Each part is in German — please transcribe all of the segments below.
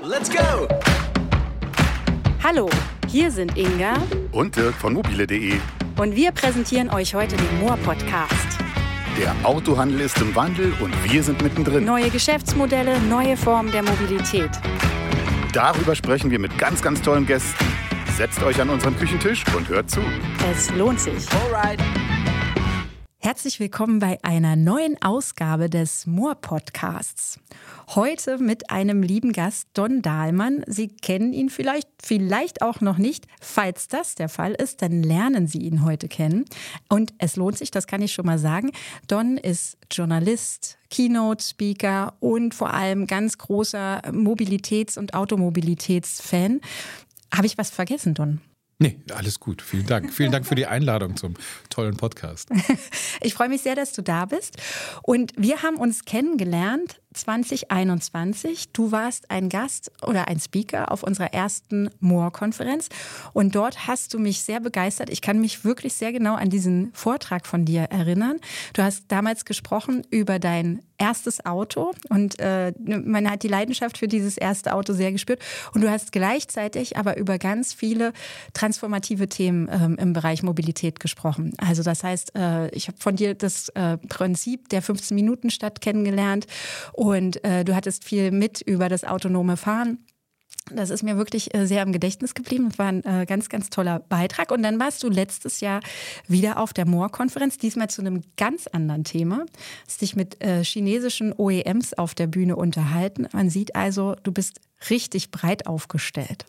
let's go! Hallo, hier sind Inga und Dirk von mobile.de. Und wir präsentieren euch heute den Moor-Podcast. Der Autohandel ist im Wandel und wir sind mittendrin. Neue Geschäftsmodelle, neue Formen der Mobilität. Darüber sprechen wir mit ganz, ganz tollen Gästen. Setzt euch an unseren Küchentisch und hört zu. Es lohnt sich. Alright. Herzlich willkommen bei einer neuen Ausgabe des Moor-Podcasts. Heute mit einem lieben Gast, Don Dahlmann. Sie kennen ihn vielleicht auch noch nicht. Falls das der Fall ist, dann lernen Sie ihn heute kennen. Und es lohnt sich, das kann ich schon mal sagen. Don ist Journalist, Keynote-Speaker und vor allem ganz großer Mobilitäts- und Automobilitätsfan. Habe ich was vergessen, Don? Nee, alles gut. Vielen Dank. Vielen Dank für die Einladung zum tollen Podcast. Ich freue mich sehr, dass du da bist. Und wir haben uns kennengelernt 2021. Du warst ein Gast oder ein Speaker auf unserer ersten Moor-Konferenz. Und dort hast du mich sehr begeistert. Ich kann mich wirklich sehr genau an diesen Vortrag von dir erinnern. Du hast damals gesprochen über dein erstes Auto und man hat die Leidenschaft für dieses erste Auto sehr gespürt. Und du hast gleichzeitig aber über ganz viele transformative Themen im Bereich Mobilität gesprochen. Also das heißt, ich habe von dir das Prinzip der 15-Minuten-Stadt kennengelernt und du hattest viel mit über das autonome Fahren. Das ist mir wirklich sehr im Gedächtnis geblieben. Das war ein ganz, ganz toller Beitrag. Und dann warst du letztes Jahr wieder auf der Moor-Konferenz, diesmal zu einem ganz anderen Thema. Hast dich mit chinesischen OEMs auf der Bühne unterhalten. Man sieht also, du bist richtig breit aufgestellt.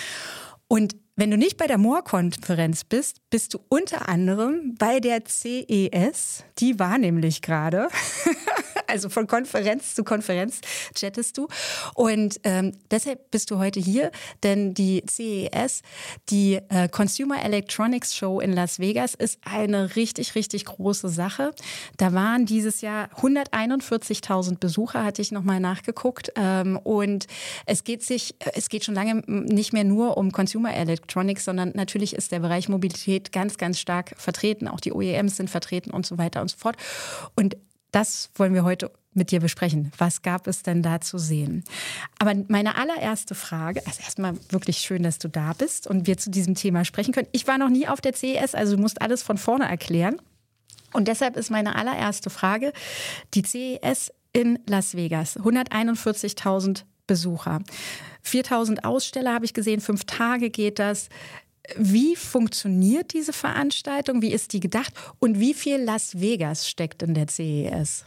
Und wenn du nicht bei der Moor-Konferenz bist, bist du unter anderem bei der CES. Die war nämlich gerade. Also von Konferenz zu Konferenz chattest du. Und deshalb bist du heute hier, denn die CES, die Consumer Electronics Show in Las Vegas, ist eine richtig, richtig große Sache. Da waren dieses Jahr 141.000 Besucher, hatte ich nochmal nachgeguckt. Und es geht schon lange nicht mehr nur um Consumer Electronics, sondern natürlich ist der Bereich Mobilität ganz, ganz stark vertreten. Auch die OEMs sind vertreten und so weiter und so fort. Und das wollen wir heute mit dir besprechen. Was gab es denn da zu sehen? Aber meine allererste Frage, also erstmal wirklich schön, dass du da bist und wir zu diesem Thema sprechen können. Ich war noch nie auf der CES, also du musst alles von vorne erklären. Und deshalb ist meine allererste Frage, die CES in Las Vegas, 141.000 Besucher, 4.000 Aussteller habe ich gesehen, 5 Tage geht das. Wie funktioniert diese Veranstaltung? Wie ist die gedacht? Und wie viel Las Vegas steckt in der CES?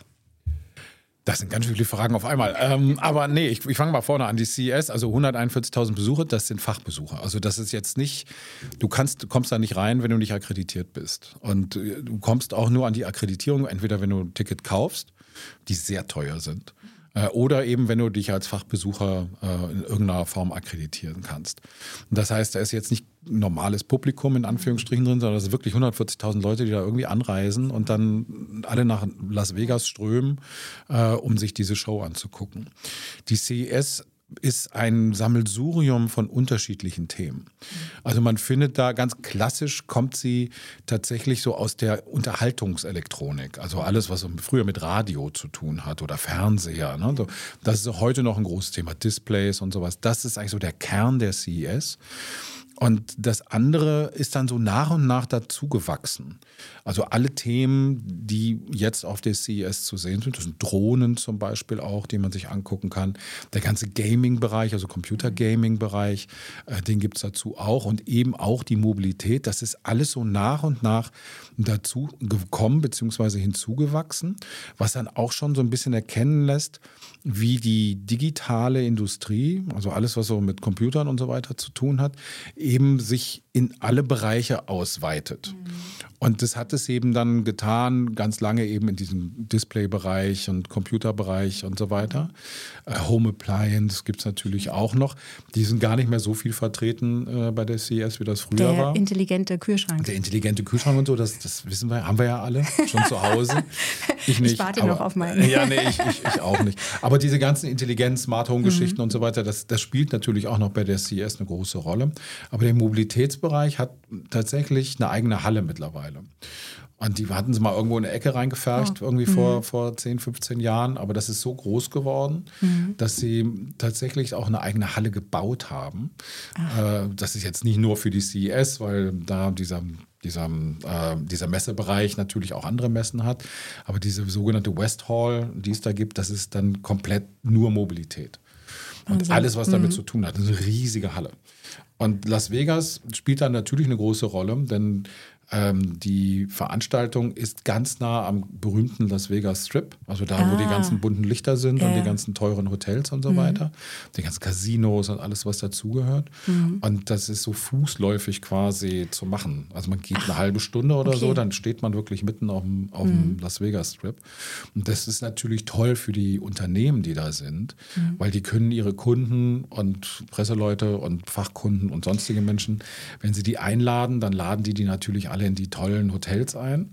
Das sind ganz viele Fragen auf einmal. Aber nee, ich fange mal vorne an. Die CES, also 141.000 Besucher, das sind Fachbesucher. Also das ist jetzt nicht, du kommst da nicht rein, wenn du nicht akkreditiert bist. Und du kommst auch nur an die Akkreditierung, entweder wenn du ein Ticket kaufst, die sehr teuer sind, oder eben, wenn du dich als Fachbesucher in irgendeiner Form akkreditieren kannst. Und das heißt, da ist jetzt nicht normales Publikum in Anführungsstrichen drin, sondern es sind wirklich 140.000 Leute, die da irgendwie anreisen und dann alle nach Las Vegas strömen, um sich diese Show anzugucken. Die CES ist ein Sammelsurium von unterschiedlichen Themen. Also man findet da ganz klassisch, kommt sie tatsächlich so aus der Unterhaltungselektronik. Also alles, was früher mit Radio zu tun hat oder Fernseher. Ne? Das ist heute noch ein großes Thema, Displays und sowas. Das ist eigentlich so der Kern der CES. Und das andere ist dann so nach und nach dazugewachsen. Also alle Themen, die jetzt auf der CES zu sehen sind, das sind Drohnen zum Beispiel auch, die man sich angucken kann. Der ganze Gaming-Bereich, also Computer-Gaming-Bereich, den gibt es dazu auch. Und eben auch die Mobilität, das ist alles so nach und nach dazu gekommen bzw. hinzugewachsen, was dann auch schon so ein bisschen erkennen lässt, wie die digitale Industrie, also alles, was so mit Computern und so weiter zu tun hat, eben sich in alle Bereiche ausweitet. Und das hat es eben dann getan, ganz lange eben in diesem Display-Bereich und Computerbereich und so weiter. Home Appliance gibt es natürlich auch noch. Die sind gar nicht mehr so viel vertreten bei der CES, wie das früher war. Der intelligente Kühlschrank. Der intelligente Kühlschrank und so, das wissen wir, haben wir ja alle schon zu Hause. Ich nicht. Ich warte noch auf meinen. Ja, nee, ich auch nicht. Aber diese ganzen Intelligenz-Smart-Home-Geschichten und so weiter, das spielt natürlich auch noch bei der CES eine große Rolle. Aber der Mobilitätsbereich hat tatsächlich eine eigene Halle mittlerweile. Und die hatten sie mal irgendwo in eine Ecke reingepfercht, irgendwie vor 10, 15 Jahren. Aber das ist so groß geworden, dass sie tatsächlich auch eine eigene Halle gebaut haben. Das ist jetzt nicht nur für die CES, weil da dieser Messebereich natürlich auch andere Messen hat. Aber diese sogenannte West Hall, die es da gibt, das ist dann komplett nur Mobilität. Und alles, was damit zu tun hat. Das ist eine riesige Halle. Und Las Vegas spielt da natürlich eine große Rolle, denn die Veranstaltung ist ganz nah am berühmten Las Vegas Strip, also da, wo die ganzen bunten Lichter sind und die ganzen teuren Hotels und so weiter, die ganzen Casinos und alles, was dazugehört. Und das ist so fußläufig quasi zu machen. Also man geht eine halbe Stunde oder so, dann steht man wirklich mitten auf dem Las Vegas Strip. Und das ist natürlich toll für die Unternehmen, die da sind, weil die können ihre Kunden und Presseleute und Fachkunden und sonstige Menschen, wenn sie die einladen, dann laden die natürlich alle in die tollen Hotels ein.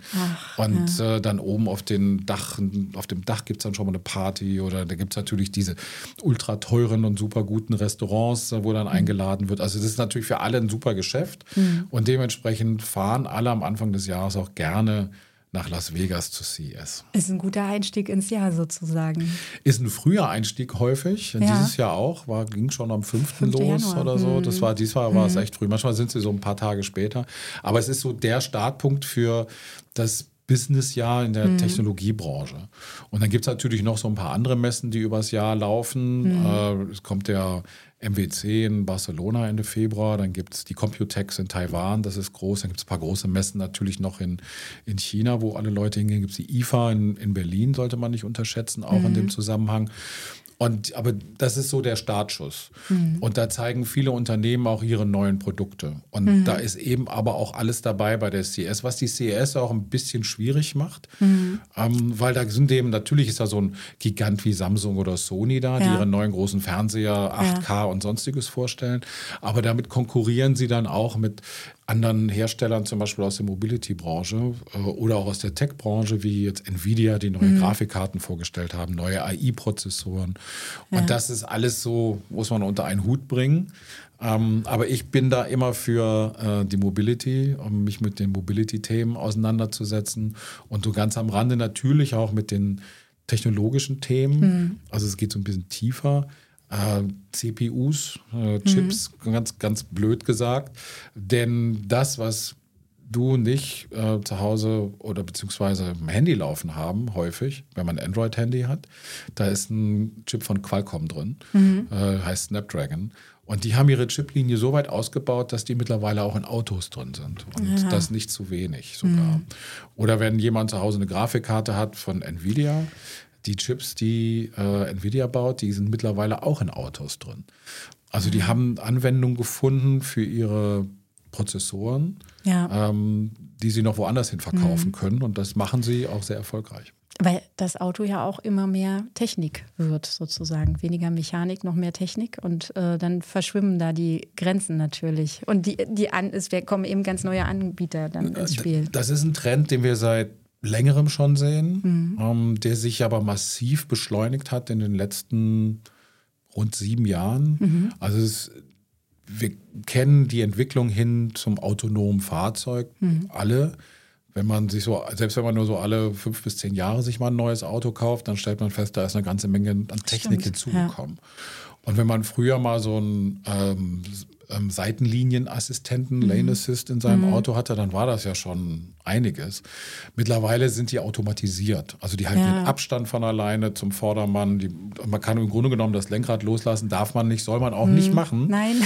Dann oben auf dem Dach gibt es dann schon mal eine Party oder da gibt es natürlich diese ultra teuren und super guten Restaurants, wo dann eingeladen wird. Also das ist natürlich für alle ein super Geschäft und dementsprechend fahren alle am Anfang des Jahres auch gerne nach Las Vegas zu CES. Ist ein guter Einstieg ins Jahr sozusagen. Ist ein früher Einstieg häufig. Dieses Jahr auch. Ging schon am 5. los Januar. Oder so. Diesmal war es echt früh. Manchmal sind sie so ein paar Tage später. Aber es ist so der Startpunkt für das Businessjahr in der Technologiebranche. Und dann gibt es natürlich noch so ein paar andere Messen, die übers Jahr laufen. Es kommt der MWC in Barcelona Ende Februar, dann gibt es die Computex in Taiwan, das ist groß, dann gibt es ein paar große Messen natürlich noch in China, wo alle Leute hingehen, gibt es die IFA in Berlin, sollte man nicht unterschätzen, auch in dem Zusammenhang. Aber das ist so der Startschuss. Und da zeigen viele Unternehmen auch ihre neuen Produkte. Und da ist eben aber auch alles dabei bei der CES, was die CES auch ein bisschen schwierig macht. Weil da sind eben, natürlich ist da so ein Gigant wie Samsung oder Sony da, die ihre neuen großen Fernseher, 8K und sonstiges vorstellen. Aber damit konkurrieren sie dann auch mit anderen Herstellern, zum Beispiel aus der Mobility-Branche oder auch aus der Tech-Branche, wie jetzt Nvidia, die neue Grafikkarten vorgestellt haben, neue AI-Prozessoren. Und das ist alles so, muss man unter einen Hut bringen. Aber ich bin da immer für die Mobility, um mich mit den Mobility-Themen auseinanderzusetzen und so ganz am Rande natürlich auch mit den technologischen Themen. Also es geht so ein bisschen tiefer. CPUs, Chips, ganz, ganz blöd gesagt. Denn das, was du und ich zu Hause oder beziehungsweise im Handy laufen haben, häufig, wenn man ein Android-Handy hat, da ist ein Chip von Qualcomm drin, heißt Snapdragon. Und die haben ihre Chiplinie so weit ausgebaut, dass die mittlerweile auch in Autos drin sind. Und das nicht zu wenig sogar. Oder wenn jemand zu Hause eine Grafikkarte hat von Nvidia, die Chips, die Nvidia baut, die sind mittlerweile auch in Autos drin. Also die haben Anwendungen gefunden für ihre Prozessoren, die sie noch woanders hin verkaufen können. Und das machen sie auch sehr erfolgreich. Weil das Auto ja auch immer mehr Technik wird, sozusagen. Weniger Mechanik, noch mehr Technik. Und dann verschwimmen da die Grenzen natürlich. Und es kommen eben ganz neue Anbieter dann ins Spiel. Das ist ein Trend, den wir seit längerem schon sehen, der sich aber massiv beschleunigt hat in den letzten rund 7 Jahren. Also wir kennen die Entwicklung hin zum autonomen Fahrzeug, alle. Selbst wenn man nur so alle 5 bis 10 Jahre sich mal ein neues Auto kauft, dann stellt man fest, da ist eine ganze Menge an Technik hinzugekommen. Und wenn man früher mal so einen Seitenlinienassistenten, Lane Assist in seinem Auto hatte, dann war das ja schon einiges. Mittlerweile sind die automatisiert. Also die halten den Abstand von alleine zum Vordermann. Man kann im Grunde genommen das Lenkrad loslassen, darf man nicht, soll man auch nicht machen. Nein.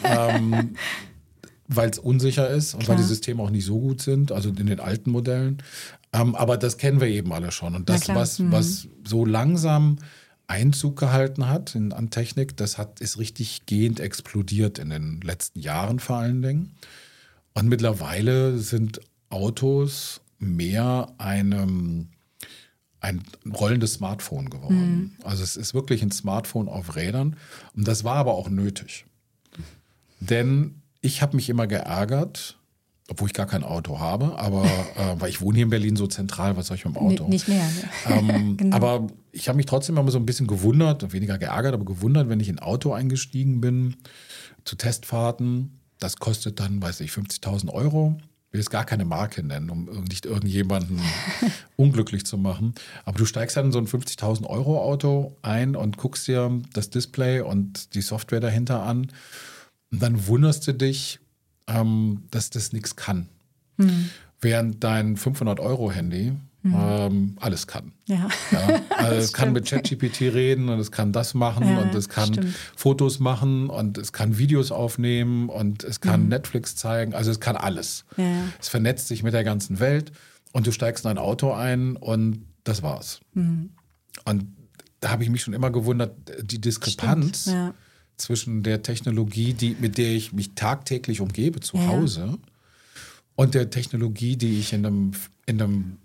Weil es unsicher ist und weil die Systeme auch nicht so gut sind, also in den alten Modellen. Aber das kennen wir eben alle schon. Und das, was so langsam Einzug gehalten hat an Technik, ist richtig gehend explodiert in den letzten Jahren vor allen Dingen. Und mittlerweile sind Autos mehr ein rollendes Smartphone geworden. Also es ist wirklich ein Smartphone auf Rädern. Und das war aber auch nötig. Denn ich habe mich immer geärgert, obwohl ich gar kein Auto habe, aber weil ich wohne hier in Berlin so zentral, was soll ich mit dem Auto? Nicht mehr. Genau. Aber ich habe mich trotzdem immer so ein bisschen gewundert, weniger geärgert, aber gewundert, wenn ich in ein Auto eingestiegen bin, zu Testfahrten. Das kostet dann, 50.000 Euro. will jetzt gar keine Marke nennen, um nicht irgendjemanden unglücklich zu machen. Aber du steigst dann in so ein 50.000 Euro Auto ein und guckst dir das Display und die Software dahinter an. Und dann wunderst du dich, dass das nichts kann. Während dein 500 Euro Handy alles kann. Ja. Also es kann mit ChatGPT reden und es kann das machen und es kann Fotos machen und es kann Videos aufnehmen und es kann Netflix zeigen. Also es kann alles. Ja. Es vernetzt sich mit der ganzen Welt und du steigst in ein Auto ein und das war's. Und da habe ich mich schon immer gewundert, die Diskrepanz zwischen der Technologie, mit der ich mich tagtäglich umgebe zu Hause und der Technologie, die ich in einem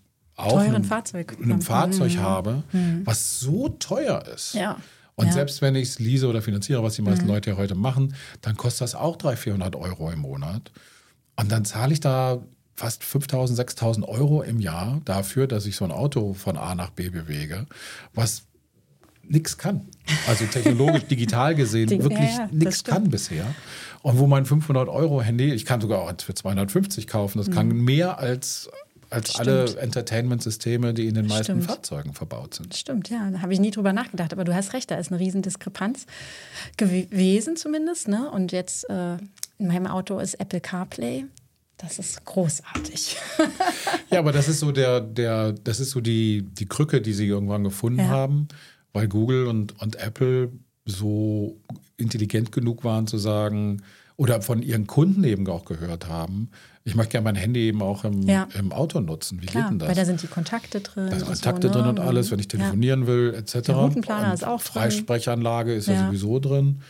Fahrzeug habe, was so teuer ist. Ja. Und selbst wenn ich es lease oder finanziere, was die meisten Leute ja heute machen, dann kostet das auch 300-400 Euro im Monat. Und dann zahle ich da fast 5.000, 6.000 Euro im Jahr dafür, dass ich so ein Auto von A nach B bewege, was nichts kann. Also technologisch, digital gesehen wirklich nichts kann bisher. Und wo mein 500 Euro Handy, ich kann sogar auch für 250 kaufen, das kann mehr als alle Entertainment-Systeme, die in den meisten Fahrzeugen verbaut sind. Stimmt, ja. Da habe ich nie drüber nachgedacht. Aber du hast recht, da ist eine Riesendiskrepanz gewesen zumindest. Ne? Und jetzt in meinem Auto ist Apple CarPlay. Das ist großartig. Ja, aber das ist so das ist so die Krücke, die sie irgendwann gefunden haben, weil Google und Apple so intelligent genug waren zu sagen, oder von ihren Kunden eben auch gehört haben, ich möchte gerne mein Handy eben auch im Auto nutzen. Wie geht denn das? Weil da sind die Kontakte drin. Da sind Kontakte drin und alles, wenn ich telefonieren will, etc. Der Routenplaner ist auch drin. Freisprechanlage ist ja sowieso drin.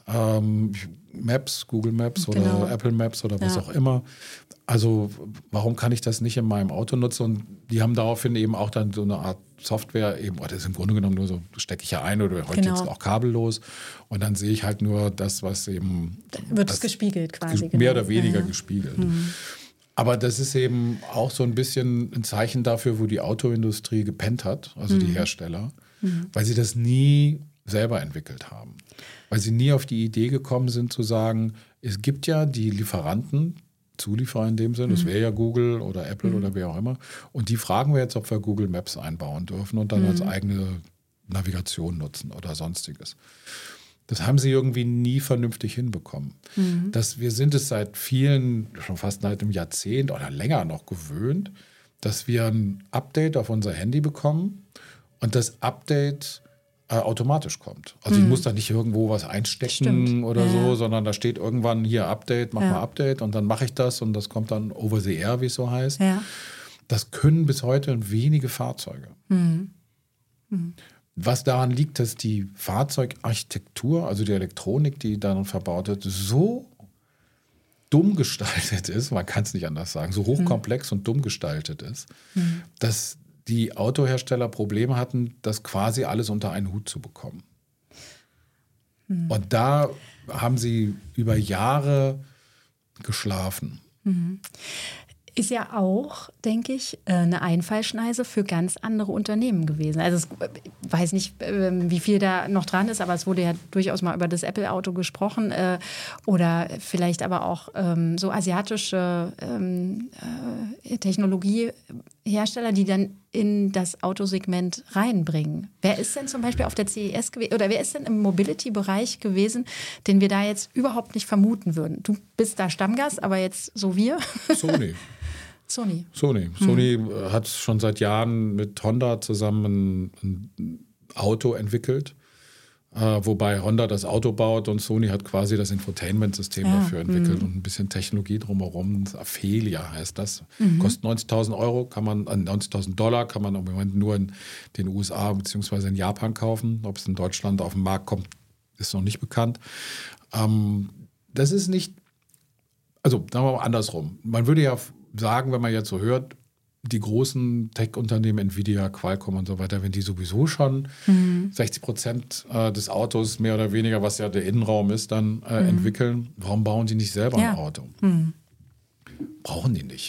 Maps, Google Maps oder Apple Maps oder was auch immer. Also warum kann ich das nicht in meinem Auto nutzen? Und die haben daraufhin eben auch dann so eine Art Software, eben, das ist im Grunde genommen nur so, stecke ich ja ein oder heute jetzt auch kabellos. Und dann sehe ich halt nur das, was eben... Wird es gespiegelt quasi. Mehr oder weniger gespiegelt. Aber das ist eben auch so ein bisschen ein Zeichen dafür, wo die Autoindustrie gepennt hat, also die Hersteller, weil sie das nie selber entwickelt haben. Weil sie nie auf die Idee gekommen sind zu sagen, es gibt ja die Lieferanten, Zulieferer in dem Sinne, das wäre ja Google oder Apple oder wer auch immer, und die fragen wir jetzt, ob wir Google Maps einbauen dürfen und dann als eigene Navigation nutzen oder sonstiges. Das haben sie irgendwie nie vernünftig hinbekommen. Wir sind es seit vielen, schon fast seit einem Jahrzehnt oder länger noch gewöhnt, dass wir ein Update auf unser Handy bekommen und das Update automatisch kommt. Also ich muss da nicht irgendwo was einstecken oder so, sondern da steht irgendwann hier Update, mach mal Update und dann mache ich das und das kommt dann over the air, wie es so heißt. Ja. Das können bis heute wenige Fahrzeuge. Was daran liegt, dass die Fahrzeugarchitektur, also die Elektronik, die darin verbaut wird, so dumm gestaltet ist, man kann es nicht anders sagen, so hochkomplex und dumm gestaltet ist, dass die Autohersteller Probleme hatten, das quasi alles unter einen Hut zu bekommen. Und da haben sie über Jahre geschlafen. Ist ja auch, denke ich, eine Einfallschneise für ganz andere Unternehmen gewesen. Also ich weiß nicht, wie viel da noch dran ist, aber es wurde ja durchaus mal über das Apple-Auto gesprochen oder vielleicht aber auch so asiatische Technologiehersteller, die dann in das Autosegment reinbringen. Wer ist denn zum Beispiel auf der CES gewesen oder wer ist denn im Mobility-Bereich gewesen, den wir da jetzt überhaupt nicht vermuten würden? Du bist da Stammgast, aber jetzt so wir? Sony hat schon seit Jahren mit Honda zusammen ein Auto entwickelt, wobei Honda das Auto baut und Sony hat quasi das Infotainment-System dafür entwickelt und ein bisschen Technologie drumherum. Aphelia heißt das. Kostet 90.000 Euro, $90.000 kann man im Moment nur in den USA bzw. in Japan kaufen. Ob es in Deutschland auf den Markt kommt, ist noch nicht bekannt. Das ist nicht, also sagen wir mal andersrum. Man würde ja sagen, wenn man jetzt so hört, die großen Tech-Unternehmen, Nvidia, Qualcomm und so weiter, wenn die sowieso schon 60% des Autos mehr oder weniger, was ja der Innenraum ist, dann entwickeln, warum bauen die nicht selber ein Auto? Brauchen die nicht.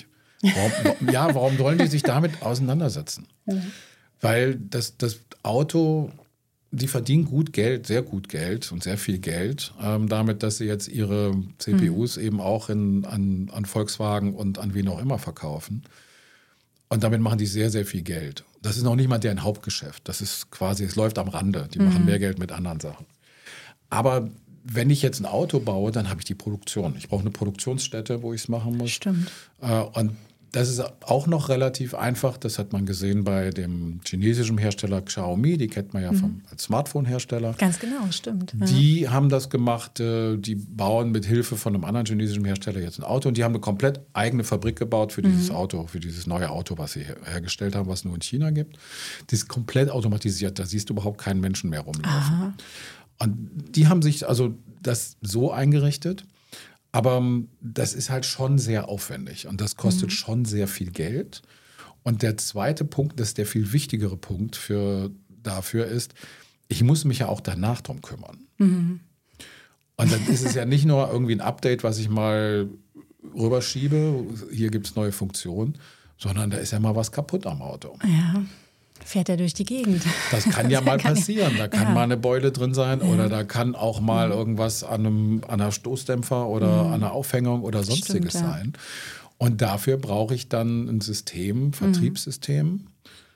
Warum wollen die sich damit auseinandersetzen? Weil das Auto die verdienen gut Geld, sehr gut Geld und sehr viel Geld, damit, dass sie jetzt ihre CPUs eben auch an Volkswagen und an wen auch immer verkaufen. Und damit machen die sehr, sehr viel Geld. Das ist noch nicht mal deren Hauptgeschäft. Das ist quasi, es läuft am Rande. Die machen mehr Geld mit anderen Sachen. Aber wenn ich jetzt ein Auto baue, dann habe ich die Produktion. Ich brauche eine Produktionsstätte, wo ich es machen muss. Stimmt. Und das ist auch noch relativ einfach. Das hat man gesehen bei dem chinesischen Hersteller Xiaomi. Die kennt man ja als Smartphone-Hersteller. Ganz genau, stimmt. Die haben das gemacht. Die bauen mit Hilfe von einem anderen chinesischen Hersteller jetzt ein Auto. Und die haben eine komplett eigene Fabrik gebaut für dieses Auto, für dieses neue Auto, was sie hergestellt haben, was nur in China gibt. Das ist komplett automatisiert. Da siehst du überhaupt keinen Menschen mehr rumlaufen. Aha. Und die haben sich also das so eingerichtet. Aber das ist halt schon sehr aufwendig und das kostet schon sehr viel Geld. Und der zweite Punkt, das ist der viel wichtigere Punkt dafür ist, ich muss mich ja auch danach drum kümmern. Und dann ist es ja nicht nur irgendwie ein Update, was ich mal rüberschiebe, hier gibt es neue Funktionen, sondern da ist ja mal was kaputt am Auto. Ja. Fährt er durch die Gegend. Das kann ja mal passieren. Da kann mal eine Beule drin sein oder da kann auch mal irgendwas an einer Stoßdämpfer oder an einer Aufhängung oder sonstiges sein. Und dafür brauche ich dann ein System, Vertriebssystem,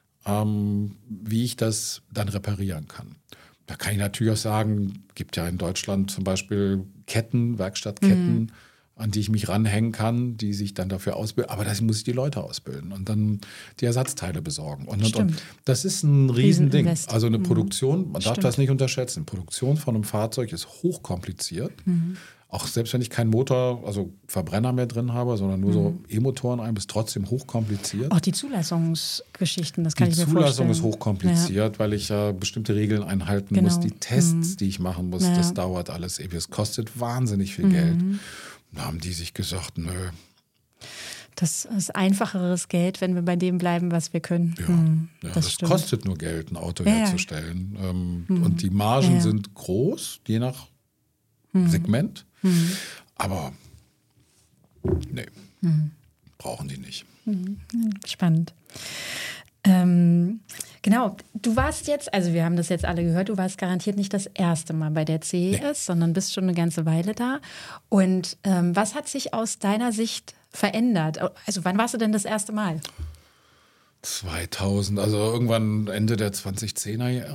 wie ich das dann reparieren kann. Da kann ich natürlich auch sagen, gibt ja in Deutschland zum Beispiel Ketten, Werkstattketten, an die ich mich ranhängen kann, die sich dann dafür ausbilden. Aber das muss ich die Leute ausbilden und dann die Ersatzteile besorgen. Und. Das ist ein Riesending. Also eine Produktion, man darf das nicht unterschätzen. Produktion von einem Fahrzeug ist hochkompliziert. Auch selbst wenn ich keinen Motor, also Verbrenner mehr drin habe, sondern nur so E-Motoren ist trotzdem hochkompliziert. Auch die Zulassungsgeschichten, das kann ich mir vorstellen. Die Zulassung ist hochkompliziert, weil ich ja bestimmte Regeln einhalten muss. Die Tests, die ich machen muss, das dauert alles ewig. Es kostet wahnsinnig viel Geld. Da haben die sich gesagt, nö. Das ist einfacheres Geld, wenn wir bei dem bleiben, was wir können. Das kostet nur Geld, ein Auto herzustellen. Und die Margen sind groß, je nach Segment. Aber nee, brauchen die nicht. Spannend. Genau, du warst jetzt, also wir haben das jetzt alle gehört, du warst garantiert nicht das erste Mal bei der CES, sondern bist schon eine ganze Weile da. Und was hat sich aus deiner Sicht verändert? Also wann warst du denn das erste Mal? 2000, also irgendwann Ende der 2010er,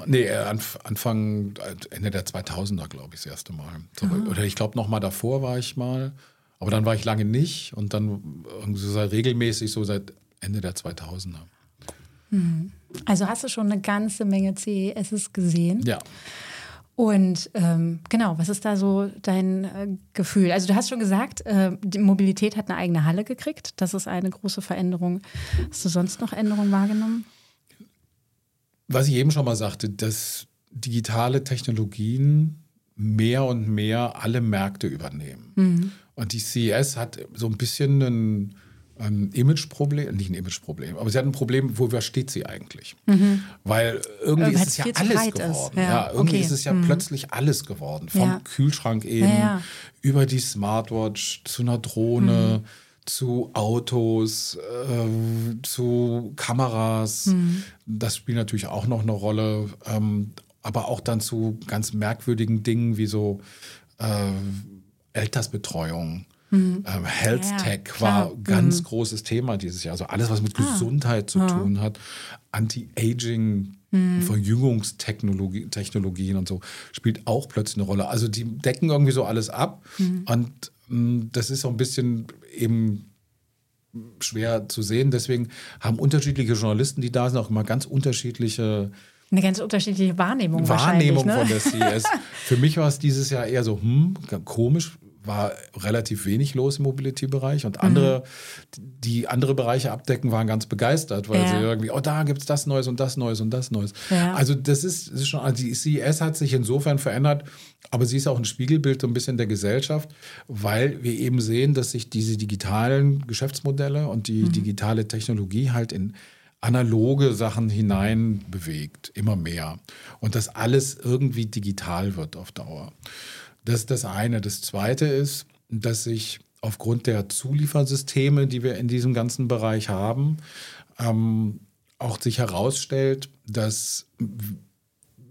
Ende der 2000er, glaube ich, das erste Mal. Oder ich glaube, noch mal davor war ich mal, aber dann war ich lange nicht und dann irgendwie regelmäßig so seit Ende der 2000er. Also hast du schon eine ganze Menge CESs gesehen? Ja. Und genau, was ist da so dein Gefühl? Also du hast schon gesagt, die Mobilität hat eine eigene Halle gekriegt. Das ist eine große Veränderung. Hast du sonst noch Änderungen wahrgenommen? Was ich eben schon mal sagte, dass digitale Technologien mehr und mehr alle Märkte übernehmen. Und die CES hat so ein bisschen ein Imageproblem, nicht ein Imageproblem, aber sie hat ein Problem, wo steht sie eigentlich? Weil irgendwie ist es ja alles geworden. Irgendwie ist es ja plötzlich alles geworden. Vom Kühlschrank eben über die Smartwatch zu einer Drohne, zu Autos, zu Kameras. Das spielt natürlich auch noch eine Rolle. Aber auch dann zu ganz merkwürdigen Dingen wie so Altersbetreuung. Health Tech war ein ganz großes Thema dieses Jahr. Also alles, was mit Gesundheit zu tun hat. Anti-Aging, Verjüngungstechnologien und so, spielt auch plötzlich eine Rolle. Also die decken irgendwie so alles ab. Und das ist so ein bisschen eben schwer zu sehen. Deswegen haben unterschiedliche Journalisten, die da sind, auch immer ganz unterschiedliche Eine ganz unterschiedliche Wahrnemmung von der CES. Für mich war es dieses Jahr eher so, komisch, war relativ wenig los im Mobility-Bereich und andere, die andere Bereiche abdecken, waren ganz begeistert, weil sie irgendwie, da gibt es das Neues und das Neues und das Neues. Also das ist schon, also die CES hat sich insofern verändert, aber sie ist auch ein Spiegelbild so ein bisschen der Gesellschaft, weil wir eben sehen, dass sich diese digitalen Geschäftsmodelle und die digitale Technologie halt in analoge Sachen hinein bewegt, immer mehr. Und dass alles irgendwie digital wird auf Dauer. Das ist das eine. Das zweite ist, dass sich aufgrund der Zuliefersysteme, die wir in diesem ganzen Bereich haben, auch sich herausstellt, dass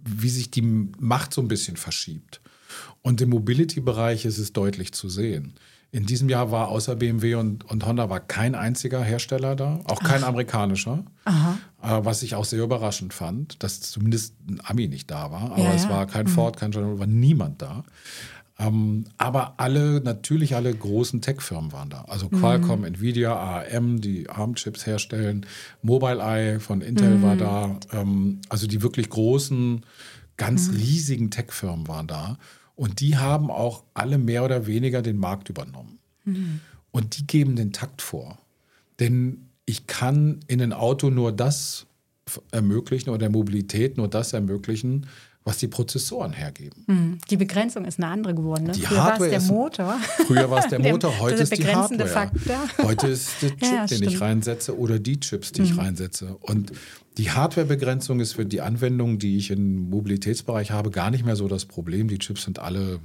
wie sich die Macht so ein bisschen verschiebt. Und im Mobility-Bereich ist es deutlich zu sehen. In diesem Jahr war außer BMW und Honda war kein einziger Hersteller da, auch kein amerikanischer, was ich auch sehr überraschend fand, dass zumindest ein Ami nicht da war. Aber es war kein Ford, kein General, war niemand da. Aber natürlich alle großen Tech-Firmen waren da. Also Qualcomm, Nvidia, ARM, die ARM-Chips herstellen, Mobileye von Intel war da. Also die wirklich großen, ganz riesigen Tech-Firmen waren da. Und die haben auch alle mehr oder weniger den Markt übernommen. Und die geben den Takt vor. Denn ich kann in ein Auto nur das ermöglichen oder der Mobilität nur das ermöglichen, was die Prozessoren hergeben. Die Begrenzung ist eine andere geworden. Ne? Früher war es der Motor. Früher war es der Motor, heute ist die Hardware. Faktor. Heute ist der Chip, den ich reinsetze oder die Chips, die ich reinsetze. Und die Hardwarebegrenzung ist für die Anwendungen, die ich im Mobilitätsbereich habe, gar nicht mehr so das Problem. Die Chips sind alle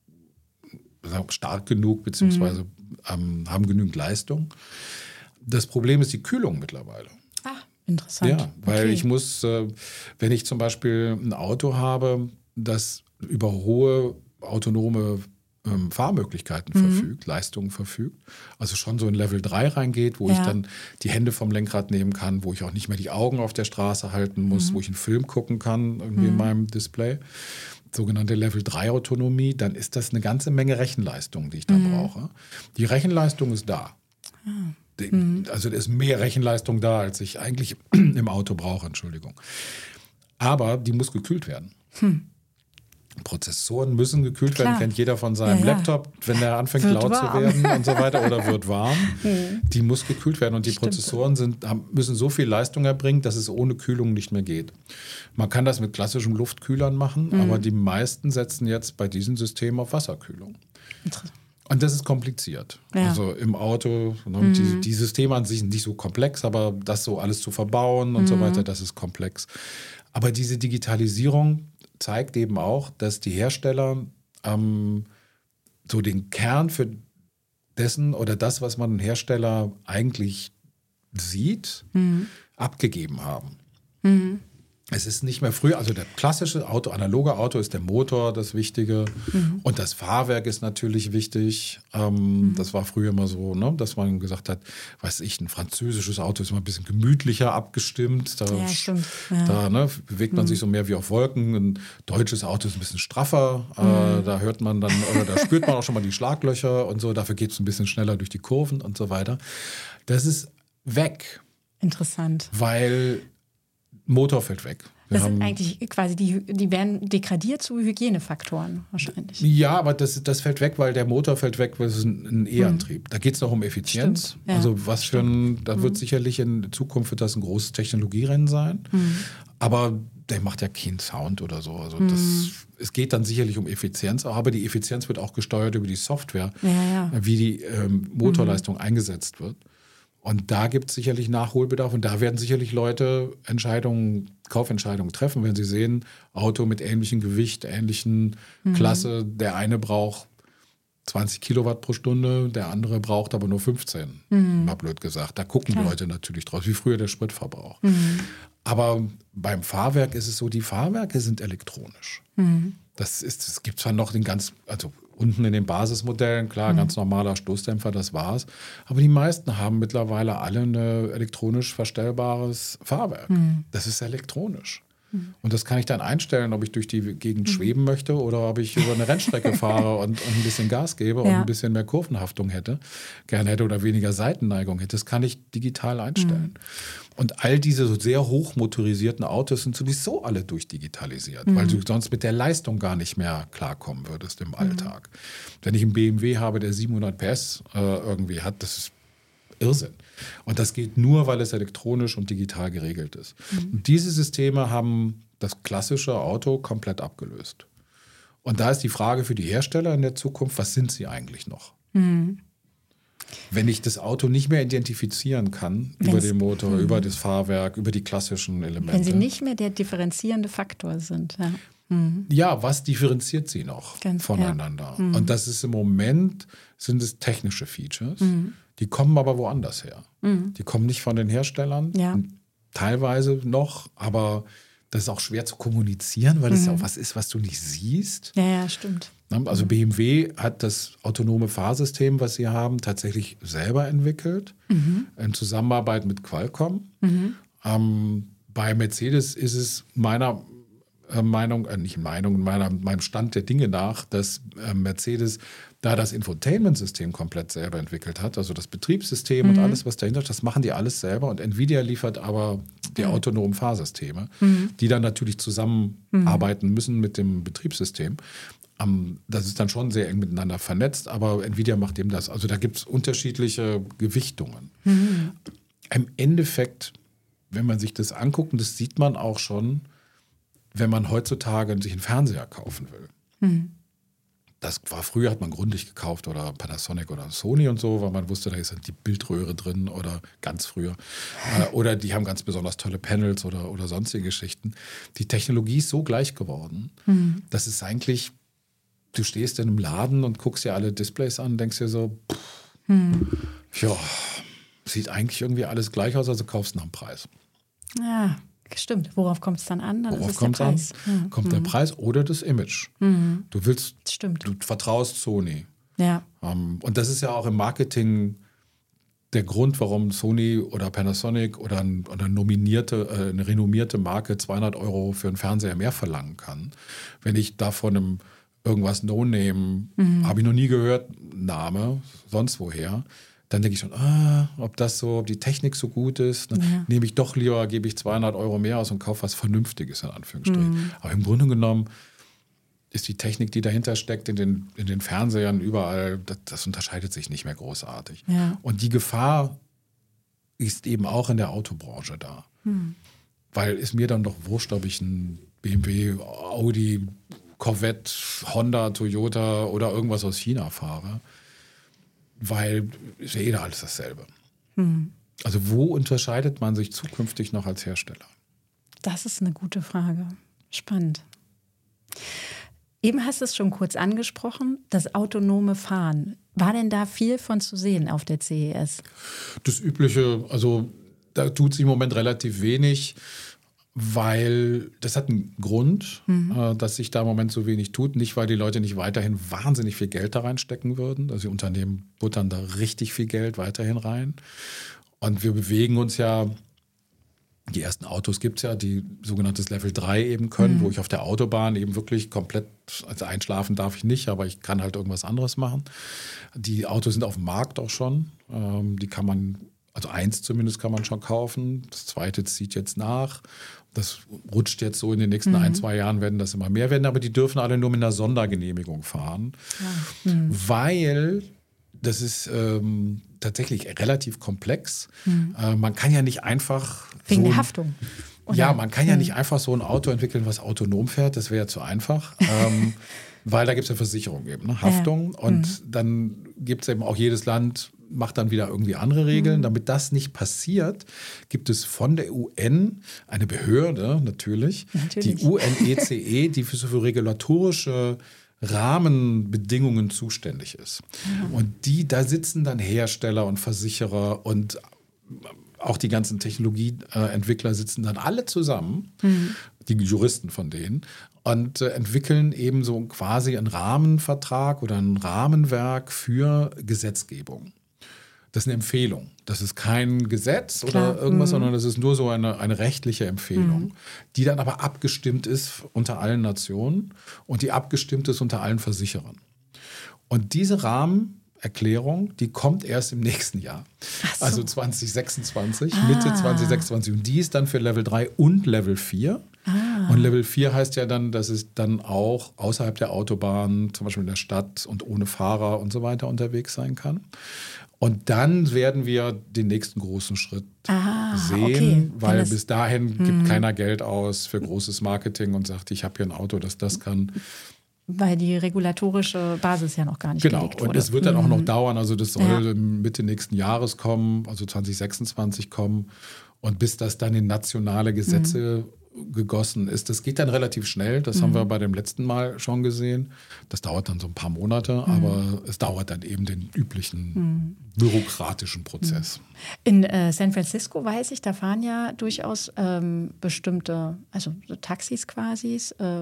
stark genug beziehungsweise haben genügend Leistung. Das Problem ist die Kühlung mittlerweile. Interessant. Ja, weil ich muss, wenn ich zum Beispiel ein Auto habe, das über hohe autonome Fahrmöglichkeiten verfügt, Leistungen verfügt, also schon so in Level 3 reingeht, wo ich dann die Hände vom Lenkrad nehmen kann, wo ich auch nicht mehr die Augen auf der Straße halten muss, wo ich einen Film gucken kann irgendwie in meinem Display, sogenannte Level 3 Autonomie, dann ist das eine ganze Menge Rechenleistung, die ich da brauche. Die Rechenleistung ist da. Also da ist mehr Rechenleistung da, als ich eigentlich im Auto brauche, Entschuldigung. Aber die muss gekühlt werden. Prozessoren müssen gekühlt werden, kennt jeder von seinem Laptop, wenn der anfängt wird laut warm. zu werden und so weiter oder wird warm. Die muss gekühlt werden und die Prozessoren müssen so viel Leistung erbringen, dass es ohne Kühlung nicht mehr geht. Man kann das mit klassischen Luftkühlern machen, aber die meisten setzen jetzt bei diesen Systemen auf Wasserkühlung. Und das ist kompliziert. Also im Auto, die Systeme an sich sind nicht so komplex, aber das so alles zu verbauen und so weiter, das ist komplex. Aber diese Digitalisierung zeigt eben auch, dass die Hersteller so den Kern für dessen oder das, was man einen Hersteller eigentlich sieht, abgegeben haben. Es ist nicht mehr früher, also der klassische analoge Auto ist der Motor, das Wichtige. Und das Fahrwerk ist natürlich wichtig. Das war früher immer so, ne, dass man gesagt hat, weiß ich, ein französisches Auto ist immer ein bisschen gemütlicher abgestimmt. Da bewegt man sich so mehr wie auf Wolken. Ein deutsches Auto ist ein bisschen straffer. Da hört man dann, oder da spürt man auch schon mal die Schlaglöcher und so. Dafür geht es ein bisschen schneller durch die Kurven und so weiter. Das ist weg. Interessant. Weil Motor fällt weg. Das sind eigentlich quasi, die werden degradiert zu Hygienefaktoren wahrscheinlich. Ja, aber das fällt weg, weil der Motor fällt weg, weil es ist ein E-Antrieb. Da geht es noch um Effizienz. Ja. Also da wird sicherlich in Zukunft wird das ein großes Technologierennen sein. Aber der macht ja keinen Sound oder so. Also es geht dann sicherlich um Effizienz, aber die Effizienz wird auch gesteuert über die Software, wie die Motorleistung eingesetzt wird. Und da gibt es sicherlich Nachholbedarf und da werden sicherlich Leute Kaufentscheidungen treffen, wenn sie sehen, Auto mit ähnlichem Gewicht, ähnlichen Klasse, der eine braucht 20 Kilowatt pro Stunde, der andere braucht aber nur 15, mal blöd gesagt. Da gucken die Leute natürlich drauf, wie früher der Spritverbrauch. Aber beim Fahrwerk ist es so, die Fahrwerke sind elektronisch. Es gibt zwar noch unten in den Basismodellen, klar, ganz normaler Stoßdämpfer, das war's. Aber die meisten haben mittlerweile alle ein elektronisch verstellbares Fahrwerk. Das ist elektronisch. Und das kann ich dann einstellen, ob ich durch die Gegend schweben möchte oder ob ich über eine Rennstrecke fahre und ein bisschen Gas gebe und ein bisschen mehr Kurvenhaftung gerne hätte oder weniger Seitenneigung hätte. Das kann ich digital einstellen. Und all diese so sehr hochmotorisierten Autos sind sowieso alle durchdigitalisiert, weil du sonst mit der Leistung gar nicht mehr klarkommen würdest im Alltag. Wenn ich einen BMW habe, der 700 PS irgendwie hat, das ist Irrsinn. Und das geht nur, weil es elektronisch und digital geregelt ist. Und diese Systeme haben das klassische Auto komplett abgelöst. Und da ist die Frage für die Hersteller in der Zukunft, was sind sie eigentlich noch? Wenn ich das Auto nicht mehr identifizieren kann über den Motor, über das Fahrwerk, über die klassischen Elemente. Wenn sie nicht mehr der differenzierende Faktor sind. Ja, was differenziert sie noch voneinander? Und das ist im Moment, sind es technische Features, die kommen aber woanders her. Die kommen nicht von den Herstellern, teilweise noch, aber das ist auch schwer zu kommunizieren, weil das ja auch was ist, was du nicht siehst. Ja, stimmt. Also BMW hat das autonome Fahrsystem, was sie haben, tatsächlich selber entwickelt, in Zusammenarbeit mit Qualcomm. Bei Mercedes ist es meinem Stand der Dinge nach, dass Mercedes da das Infotainment-System komplett selber entwickelt hat, also das Betriebssystem und alles, was dahinter ist, das machen die alles selber. Und Nvidia liefert aber die autonomen Fahrsysteme, die dann natürlich zusammenarbeiten müssen mit dem Betriebssystem. Das ist dann schon sehr eng miteinander vernetzt, aber Nvidia macht eben das. Also da gibt es unterschiedliche Gewichtungen. Im Endeffekt, wenn man sich das anguckt, und das sieht man auch schon, wenn man heutzutage sich einen Fernseher kaufen will. Das war früher, hat man Grundig gekauft oder Panasonic oder Sony und so, weil man wusste, da ist die Bildröhre drin oder ganz früher. Oder die haben ganz besonders tolle Panels oder sonstige Geschichten. Die Technologie ist so gleich geworden, dass es eigentlich, du stehst in einem Laden und guckst dir alle Displays an und denkst dir so, ja, sieht eigentlich irgendwie alles gleich aus, also kaufst du nach dem Preis. Ja, stimmt. Worauf kommt es dann an? Worauf kommt es an? Kommt der Preis oder das Image. Du willst, Stimmt. du vertraust Sony. Ja. Und das ist ja auch im Marketing der Grund, warum Sony oder Panasonic oder eine renommierte Marke 200 € für einen Fernseher mehr verlangen kann. Wenn ich da von einem irgendwas No-Name, habe ich noch nie gehört, Name, sonst woher, dann denke ich schon, ob die Technik so gut ist, nehme ich doch lieber, gebe ich 200 € mehr aus und kaufe was Vernünftiges, in Anführungsstrichen. Aber im Grunde genommen ist die Technik, die dahinter steckt, in den Fernsehern überall, das unterscheidet sich nicht mehr großartig. Ja. Und die Gefahr ist eben auch in der Autobranche da. Weil ist mir dann doch wurscht, ob ich ein BMW, Audi, Corvette, Honda, Toyota oder irgendwas aus China fahre. Weil ist ja jeder alles dasselbe. Also wo unterscheidet man sich zukünftig noch als Hersteller? Das ist eine gute Frage. Spannend. Eben hast du es schon kurz angesprochen, das autonome Fahren. War denn da viel von zu sehen auf der CES? Das Übliche, also da tut sich im Moment relativ wenig, weil das hat einen Grund, dass sich da im Moment so wenig tut. Nicht, weil die Leute nicht weiterhin wahnsinnig viel Geld da reinstecken würden. Also die Unternehmen buttern da richtig viel Geld weiterhin rein. Und wir bewegen uns ja, die ersten Autos gibt es ja, die sogenanntes Level 3 eben können, wo ich auf der Autobahn eben wirklich komplett, also einschlafen darf ich nicht, aber ich kann halt irgendwas anderes machen. Die Autos sind auf dem Markt auch schon. Die kann man, also eins zumindest kann man schon kaufen. Das zweite zieht jetzt nach. Das rutscht jetzt so in den nächsten 1-2 Jahren, werden das immer mehr werden, aber die dürfen alle nur mit einer Sondergenehmigung fahren, weil das ist tatsächlich relativ komplex. Man kann ja nicht einfach Wegen der Haftung. Oder? Ja, man kann ja nicht einfach so ein Auto entwickeln, was autonom fährt. Das wäre ja zu einfach. Weil da gibt es ja Versicherung eben, ne? Haftung. Und dann gibt es eben auch jedes Land macht dann wieder irgendwie andere Regeln. Damit das nicht passiert, gibt es von der UN eine Behörde natürlich. Die UNECE, die für regulatorische Rahmenbedingungen zuständig ist. Und da sitzen dann Hersteller und Versicherer und auch die ganzen Technologieentwickler sitzen dann alle zusammen, die Juristen von denen, und entwickeln eben so quasi einen Rahmenvertrag oder ein Rahmenwerk für Gesetzgebung. Das ist eine Empfehlung. Das ist kein Gesetz oder irgendwas, sondern das ist nur so eine rechtliche Empfehlung, die dann aber abgestimmt ist unter allen Nationen und die abgestimmt ist unter allen Versicherern. Und diese Rahmenerklärung, die kommt erst im nächsten Jahr. So. Also 2026, Mitte 2026. Und die ist dann für Level 3 und Level 4. Und Level 4 heißt ja dann, dass es dann auch außerhalb der Autobahn, zum Beispiel in der Stadt und ohne Fahrer und so weiter unterwegs sein kann. Und dann werden wir den nächsten großen Schritt sehen, weil bis dahin gibt keiner Geld aus für großes Marketing und sagt, ich habe hier ein Auto, das kann. Weil die regulatorische Basis ja noch gar nicht gelegt wurde. Genau, und es wird dann auch noch dauern. Also das soll Mitte nächsten Jahres kommen, also 2026 kommen. Und bis das dann in nationale Gesetze gegossen ist. Das geht dann relativ schnell. Das haben wir bei dem letzten Mal schon gesehen. Das dauert dann so ein paar Monate, aber es dauert dann eben den üblichen bürokratischen Prozess. In San Francisco weiß ich, da fahren ja durchaus bestimmte, also so Taxis quasi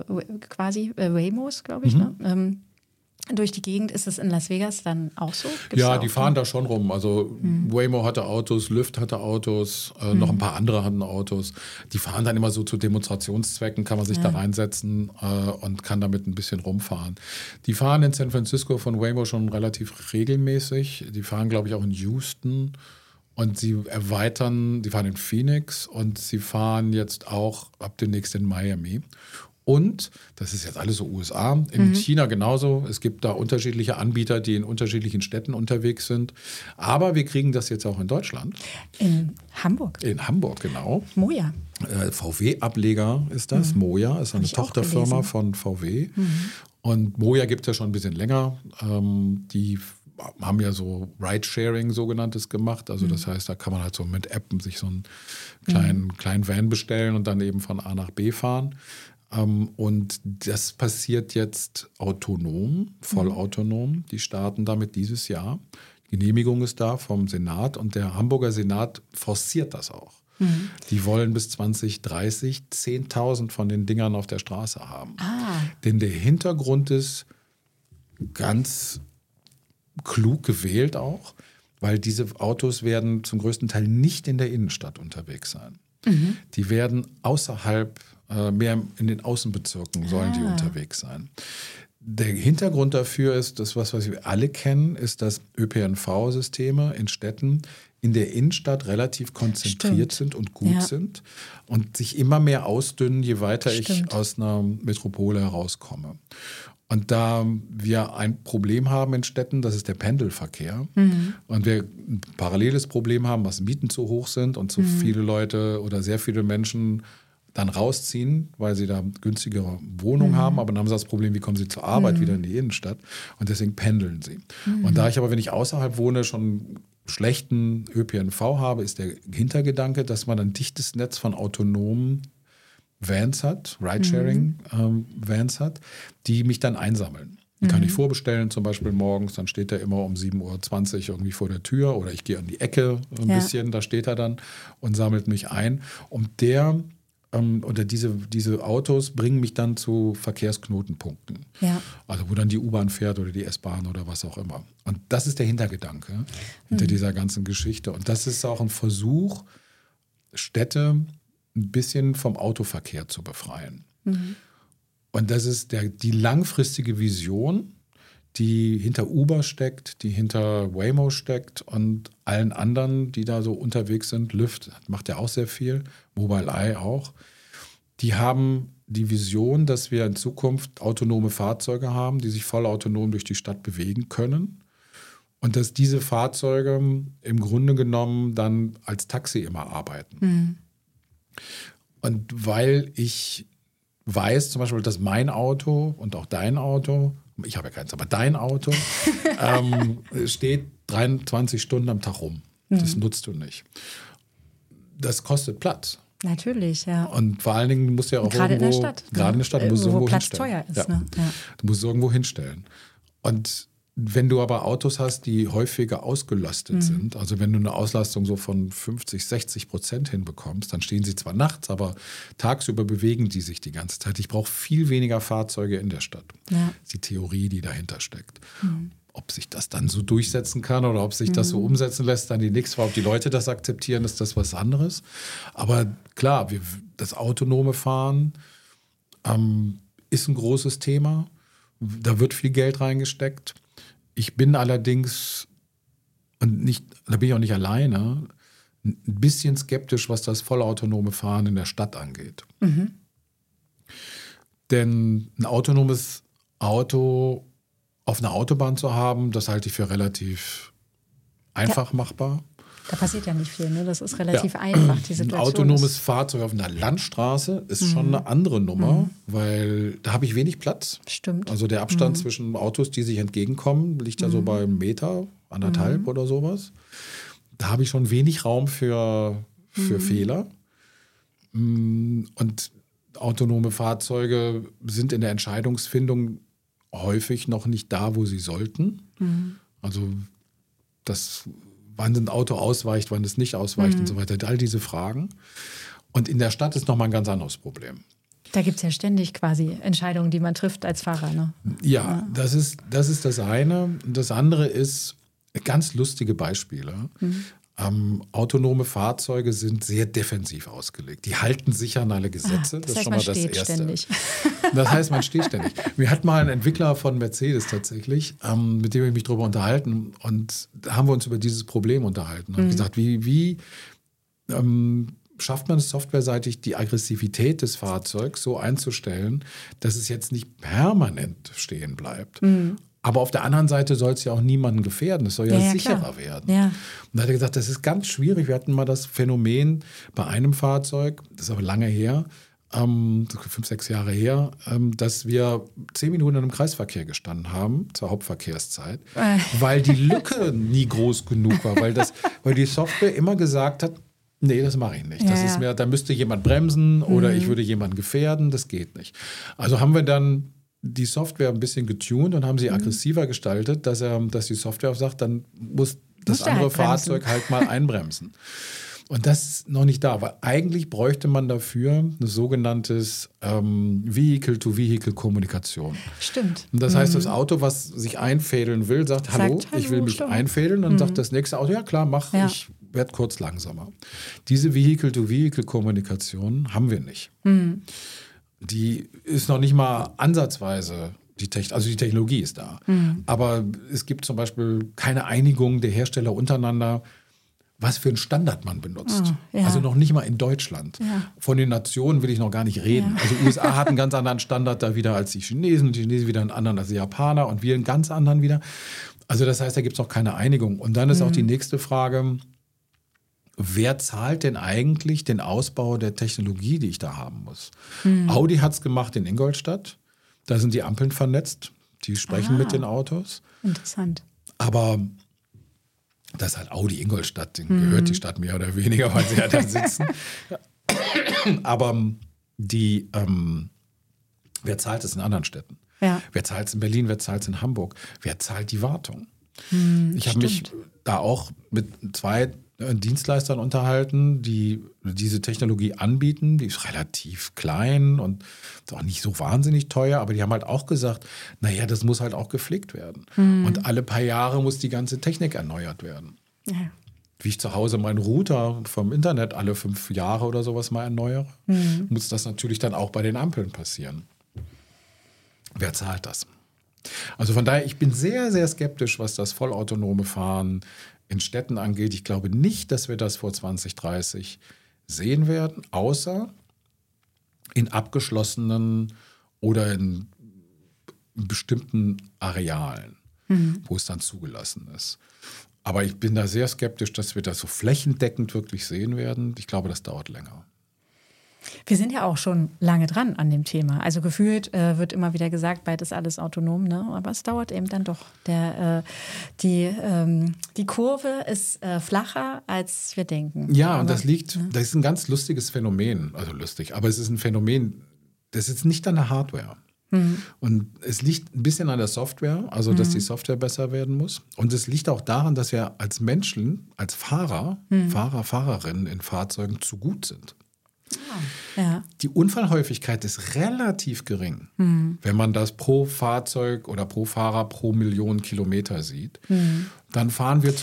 Waymos, glaube ich, ne? Durch die Gegend. Ist es in Las Vegas dann auch so? Gibt's Ja, da die auch, fahren da schon rum. Also Waymo hatte Autos, Lyft hatte Autos, noch ein paar andere hatten Autos. Die fahren dann immer so zu Demonstrationszwecken, kann man sich da reinsetzen und kann damit ein bisschen rumfahren. Die fahren in San Francisco von Waymo schon relativ regelmäßig. Die fahren, glaube ich, auch in Houston. Und sie erweitern, die fahren in Phoenix und sie fahren jetzt auch ab demnächst in Miami. Und, das ist jetzt alles so USA, in China genauso. Es gibt da unterschiedliche Anbieter, die in unterschiedlichen Städten unterwegs sind. Aber wir kriegen das jetzt auch in Deutschland. In Hamburg. In Hamburg, genau. Moja. VW-Ableger ist das. Moja ist eine Tochterfirma von VW. Und Moja gibt es ja schon ein bisschen länger. Die haben ja so Ride-Sharing sogenanntes gemacht. Also das heißt, da kann man halt so mit Appen sich so einen kleinen Van bestellen und dann eben von A nach B fahren. Und das passiert jetzt autonom, vollautonom. Die starten damit dieses Jahr. Genehmigung ist da vom Senat und der Hamburger Senat forciert das auch. Die wollen bis 2030 10.000 von den Dingern auf der Straße haben. Denn der Hintergrund ist ganz klug gewählt auch, weil diese Autos werden zum größten Teil nicht in der Innenstadt unterwegs sein. Die werden außerhalb, mehr in den Außenbezirken sollen die unterwegs sein. Der Hintergrund dafür ist, das, was wir alle kennen, ist, dass ÖPNV-Systeme in Städten in der Innenstadt relativ konzentriert sind und gut sind und sich immer mehr ausdünnen, je weiter ich aus einer Metropole herauskomme. Und da wir ein Problem haben in Städten, das ist der Pendelverkehr. Und wir ein paralleles Problem haben, dass Mieten zu hoch sind und zu viele Leute oder sehr viele Menschen dann rausziehen, weil sie da günstigere Wohnungen haben. Aber dann haben sie das Problem, wie kommen sie zur Arbeit wieder in die Innenstadt? Und deswegen pendeln sie. Und da ich aber, wenn ich außerhalb wohne, schon schlechten ÖPNV habe, ist der Hintergedanke, dass man ein dichtes Netz von autonomen Vans hat, Ridesharing-Vans hat, die mich dann einsammeln. Die kann ich vorbestellen, zum Beispiel morgens, dann steht er immer um 7.20 Uhr irgendwie vor der Tür oder ich gehe an die Ecke ein bisschen, da steht er dann und sammelt mich ein. Und diese Autos bringen mich dann zu Verkehrsknotenpunkten. Also wo dann die U-Bahn fährt oder die S-Bahn oder was auch immer. Und das ist der Hintergedanke hinter dieser ganzen Geschichte. Und das ist auch ein Versuch, Städte ein bisschen vom Autoverkehr zu befreien. Und das ist die langfristige Vision, die hinter Uber steckt, die hinter Waymo steckt und allen anderen, die da so unterwegs sind. Lyft macht ja auch sehr viel, Mobileye auch. Die haben die Vision, dass wir in Zukunft autonome Fahrzeuge haben, die sich vollautonom durch die Stadt bewegen können. Und dass diese Fahrzeuge im Grunde genommen dann als Taxi immer arbeiten. Und weil ich weiß zum Beispiel, dass mein Auto und auch dein Auto, ich habe ja keins, aber dein Auto, steht 23 Stunden am Tag rum. Das nutzt du nicht. Das kostet Platz. Natürlich, ja. Und vor allen Dingen musst du ja auch gerade irgendwo, in der Stadt, gerade in der Stadt, musst du irgendwo Platz hinstellen. teuer ist. Ja. Ne? Ja. Du musst irgendwo hinstellen. Und wenn du aber Autos hast, die häufiger ausgelastet sind, also wenn du eine Auslastung so von 50-60% hinbekommst, dann stehen sie zwar nachts, aber tagsüber bewegen die sich die ganze Zeit. Ich brauche viel weniger Fahrzeuge in der Stadt. Das ist die Theorie, die dahinter steckt. Ob sich das dann so durchsetzen kann oder ob sich das so umsetzen lässt, dann die nächste Frage. Ob die Leute das akzeptieren, ist das was anderes. Aber klar, das autonome Fahren ist ein großes Thema. Da wird viel Geld reingesteckt. Ich bin allerdings, da bin ich auch nicht alleine, ein bisschen skeptisch, was das vollautonome Fahren in der Stadt angeht. Denn ein autonomes Auto auf einer Autobahn zu haben, das halte ich für relativ einfach machbar. Da passiert ja nicht viel, ne? Das ist relativ einfach, die Situation. Ein autonomes Fahrzeug auf einer Landstraße ist schon eine andere Nummer, weil da habe ich wenig Platz. Stimmt. Also der Abstand zwischen Autos, die sich entgegenkommen, liegt ja so bei 1 Meter, 1,5 oder sowas. Da habe ich schon wenig Raum für Fehler. Und autonome Fahrzeuge sind in der Entscheidungsfindung häufig noch nicht da, wo sie sollten. Also wann ein Auto ausweicht, wann es nicht ausweicht und so weiter, all diese Fragen. Und in der Stadt ist nochmal ein ganz anderes Problem. Da gibt es ja ständig quasi Entscheidungen, die man trifft als Fahrer. Ne? Ja, das ist das eine. Und das andere ist ganz lustige Beispiele. Autonome Fahrzeuge sind sehr defensiv ausgelegt. Die halten sich an alle Gesetze. Das ist heißt, schon man mal das steht Erste. ständig. Das heißt, man steht ständig. Mir hat mal ein Entwickler von Mercedes tatsächlich, mit dem ich mich darüber unterhalten, und da haben wir uns über dieses Problem unterhalten und gesagt, wie schafft man es softwareseitig, die Aggressivität des Fahrzeugs so einzustellen, dass es jetzt nicht permanent stehen bleibt. Aber auf der anderen Seite soll es ja auch niemanden gefährden. Es soll ja sicherer klar. werden. Ja. Und da hat er gesagt, das ist ganz schwierig. Wir hatten mal das Phänomen bei einem Fahrzeug, das ist aber lange her, 5, 6 Jahre her, dass wir 10 Minuten in einem Kreisverkehr gestanden haben, zur Hauptverkehrszeit, weil die Lücke nie groß genug war, weil die Software immer gesagt hat, nee, das mache ich nicht. Das ist mir, da müsste jemand bremsen oder ich würde jemanden gefährden, das geht nicht. Also haben wir dann die Software ein bisschen getuned und haben sie aggressiver gestaltet, dass die Software auch sagt, dann muss das andere Fahrzeug halt mal einbremsen. Und das ist noch nicht da, weil eigentlich bräuchte man dafür eine sogenanntes Vehicle-to-Vehicle-Kommunikation. Stimmt. Und das heißt, das Auto, was sich einfädeln will, sagt, hallo, ich will mich stopp. einfädeln. Und dann sagt das nächste Auto, ja klar, mach, ich werde kurz langsamer. Diese Vehicle-to-Vehicle-Kommunikation haben wir nicht. Die ist noch nicht mal ansatzweise, die Technologie ist da. Aber es gibt zum Beispiel keine Einigung der Hersteller untereinander, was für einen Standard man benutzt. Also noch nicht mal in Deutschland. Von den Nationen will ich noch gar nicht reden. Also USA hat einen ganz anderen Standard da wieder als die Chinesen wieder einen anderen als die Japaner und wir einen ganz anderen wieder. Also das heißt, da gibt es noch keine Einigung. Und dann ist auch die nächste Frage, wer zahlt denn eigentlich den Ausbau der Technologie, die ich da haben muss? Audi hat es gemacht in Ingolstadt. Da sind die Ampeln vernetzt. Die sprechen mit den Autos. Interessant. Aber das ist halt Audi Ingolstadt. Denen gehört die Stadt mehr oder weniger, weil sie ja da sitzen. Aber wer zahlt es in anderen Städten? Ja. Wer zahlt es in Berlin? Wer zahlt es in Hamburg? Wer zahlt die Wartung? Ich habe mich da auch mit 2 Dienstleistern unterhalten, die diese Technologie anbieten. Die ist relativ klein und ist auch nicht so wahnsinnig teuer, aber die haben halt auch gesagt, naja, das muss halt auch gepflegt werden. Und alle paar Jahre muss die ganze Technik erneuert werden. Ja. Wie ich zu Hause meinen Router vom Internet alle 5 Jahre oder sowas mal erneuere, muss das natürlich dann auch bei den Ampeln passieren. Wer zahlt das? Also von daher, ich bin sehr, sehr skeptisch, was das vollautonome Fahren in Städten angeht. Ich glaube nicht, dass wir das vor 2030 sehen werden, außer in abgeschlossenen oder in bestimmten Arealen, wo es dann zugelassen ist. Aber ich bin da sehr skeptisch, dass wir das so flächendeckend wirklich sehen werden. Ich glaube, das dauert länger. Wir sind ja auch schon lange dran an dem Thema. Also gefühlt wird immer wieder gesagt, bald ist alles autonom, ne? Aber es dauert eben dann doch. Die Kurve ist flacher, als wir denken. Ja, aber, und das ist ein ganz lustiges Phänomen. Also lustig, aber es ist ein Phänomen, das ist nicht an der Hardware. Und es liegt ein bisschen an der Software, also dass die Software besser werden muss. Und es liegt auch daran, dass wir als Menschen, als Fahrerinnen in Fahrzeugen zu gut sind. Ja. Die Unfallhäufigkeit ist relativ gering, wenn man das pro Fahrzeug oder pro Fahrer pro Million Kilometer sieht. Dann fahren wir zu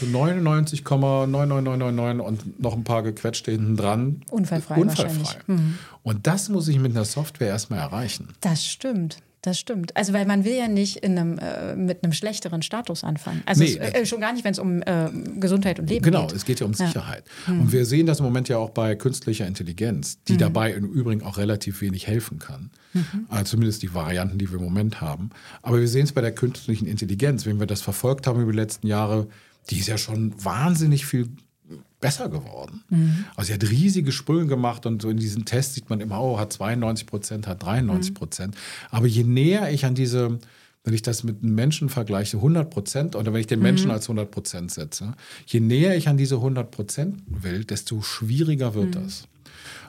99,99999 und noch ein paar gequetschte hinten dran. Unfallfrei. Und das muss ich mit einer Software erstmal erreichen. Das stimmt. Das stimmt. Also, weil man will ja nicht mit einem schlechteren Status anfangen. Also schon gar nicht, wenn es um Gesundheit und Leben geht. Genau, es geht ja um Sicherheit. Und wir sehen das im Moment ja auch bei künstlicher Intelligenz, die dabei im Übrigen auch relativ wenig helfen kann. Zumindest die Varianten, die wir im Moment haben. Aber wir sehen es bei der künstlichen Intelligenz, wenn wir das verfolgt haben über die letzten Jahre, die ist ja schon wahnsinnig viel besser geworden. Also sie hat riesige Sprünge gemacht und so in diesen Tests sieht man immer, hat 92%, hat 93%. Aber je näher ich an diese, wenn ich das mit einem Menschen vergleiche, 100% oder wenn ich den Menschen als 100% setze, je näher ich an diese 100% will, desto schwieriger wird das.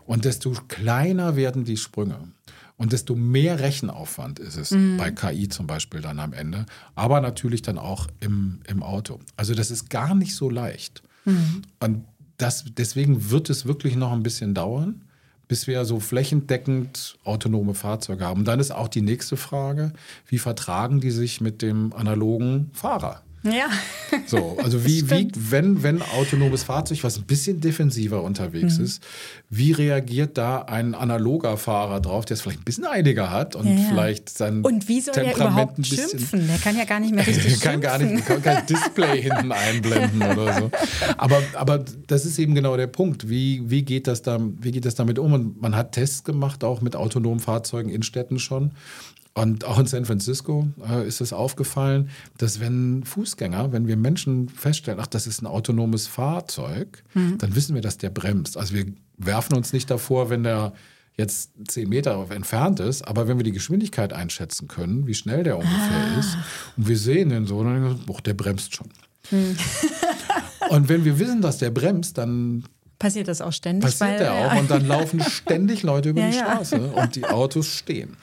Und desto kleiner werden die Sprünge. Und desto mehr Rechenaufwand ist es bei KI zum Beispiel dann am Ende. Aber natürlich dann auch im Auto. Also das ist gar nicht so leicht. Und deswegen wird es wirklich noch ein bisschen dauern, bis wir so flächendeckend autonome Fahrzeuge haben. Und dann ist auch die nächste Frage, wie vertragen die sich mit dem analogen Fahrer? Ja. So, also wenn autonomes Fahrzeug, was ein bisschen defensiver unterwegs ist, wie reagiert da ein analoger Fahrer drauf, der es vielleicht ein bisschen einiger hat und vielleicht sein Und wie soll er überhaupt schimpfen? Der kann ja gar nicht mehr richtig kann kein Display hinten einblenden oder so. Aber das ist eben genau der Punkt. Wie geht das damit um? Und man hat Tests gemacht, auch mit autonomen Fahrzeugen in Städten schon. Und auch in San Francisco ist es aufgefallen, dass wenn wir Menschen feststellen, ach, das ist ein autonomes Fahrzeug, dann wissen wir, dass der bremst. Also wir werfen uns nicht davor, wenn der jetzt 10 Meter entfernt ist, aber wenn wir die Geschwindigkeit einschätzen können, wie schnell der ungefähr ist, und wir sehen den so, dann denken wir, der bremst schon. Und wenn wir wissen, dass der bremst, dann passiert das auch ständig. Passiert der auch und dann laufen ständig Leute über die Straße und die Autos stehen.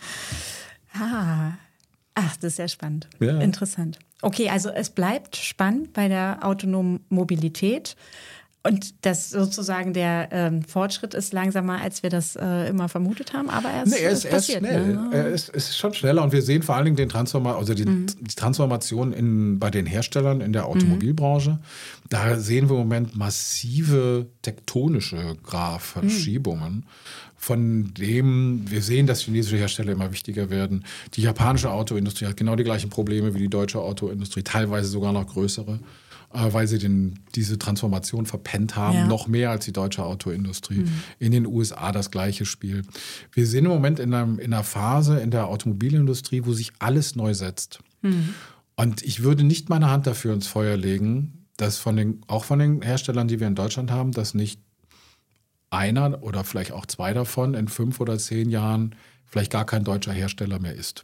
Ach, das ist sehr spannend. Ja. Interessant. Okay, also es bleibt spannend bei der autonomen Mobilität und dass sozusagen der Fortschritt ist langsamer, als wir das immer vermutet haben, aber er ist passiert. Schnell. Ne? Er ist schon schneller und wir sehen vor allen Dingen die Transformation bei den Herstellern in der Automobilbranche. Da sehen wir im Moment massive tektonische Verschiebungen. Von dem wir sehen, dass chinesische Hersteller immer wichtiger werden. Die japanische Autoindustrie hat genau die gleichen Probleme wie die deutsche Autoindustrie, teilweise sogar noch größere, weil sie diese Transformation verpennt haben, noch mehr als die deutsche Autoindustrie. In den USA das gleiche Spiel. Wir sind im Moment in einer Phase in der Automobilindustrie, wo sich alles neu setzt. Und ich würde nicht meine Hand dafür ins Feuer legen, dass auch von den Herstellern, die wir in Deutschland haben, dass nicht einer oder vielleicht auch 2 davon in 5 oder 10 Jahren vielleicht gar kein deutscher Hersteller mehr ist.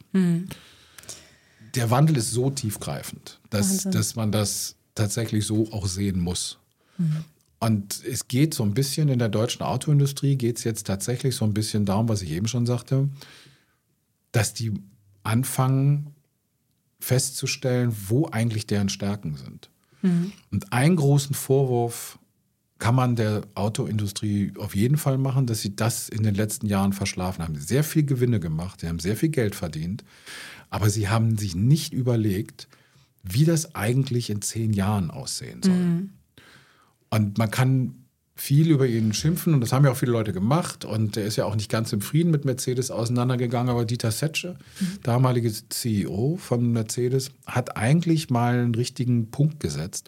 Der Wandel ist so tiefgreifend, dass man das tatsächlich so auch sehen muss. Und es geht so ein bisschen in der deutschen Autoindustrie, geht es jetzt tatsächlich so ein bisschen darum, was ich eben schon sagte, dass die anfangen festzustellen, wo eigentlich deren Stärken sind. Und einen großen Vorwurf kann man der Autoindustrie auf jeden Fall machen, dass sie das in den letzten Jahren verschlafen haben. Sehr viel Gewinne gemacht, sie haben sehr viel Geld verdient, aber sie haben sich nicht überlegt, wie das eigentlich in 10 Jahren aussehen soll. Und man kann viel über ihn schimpfen und das haben ja auch viele Leute gemacht und er ist ja auch nicht ganz im Frieden mit Mercedes auseinandergegangen, aber Dieter Zetsche, damalige CEO von Mercedes, hat eigentlich mal einen richtigen Punkt gesetzt.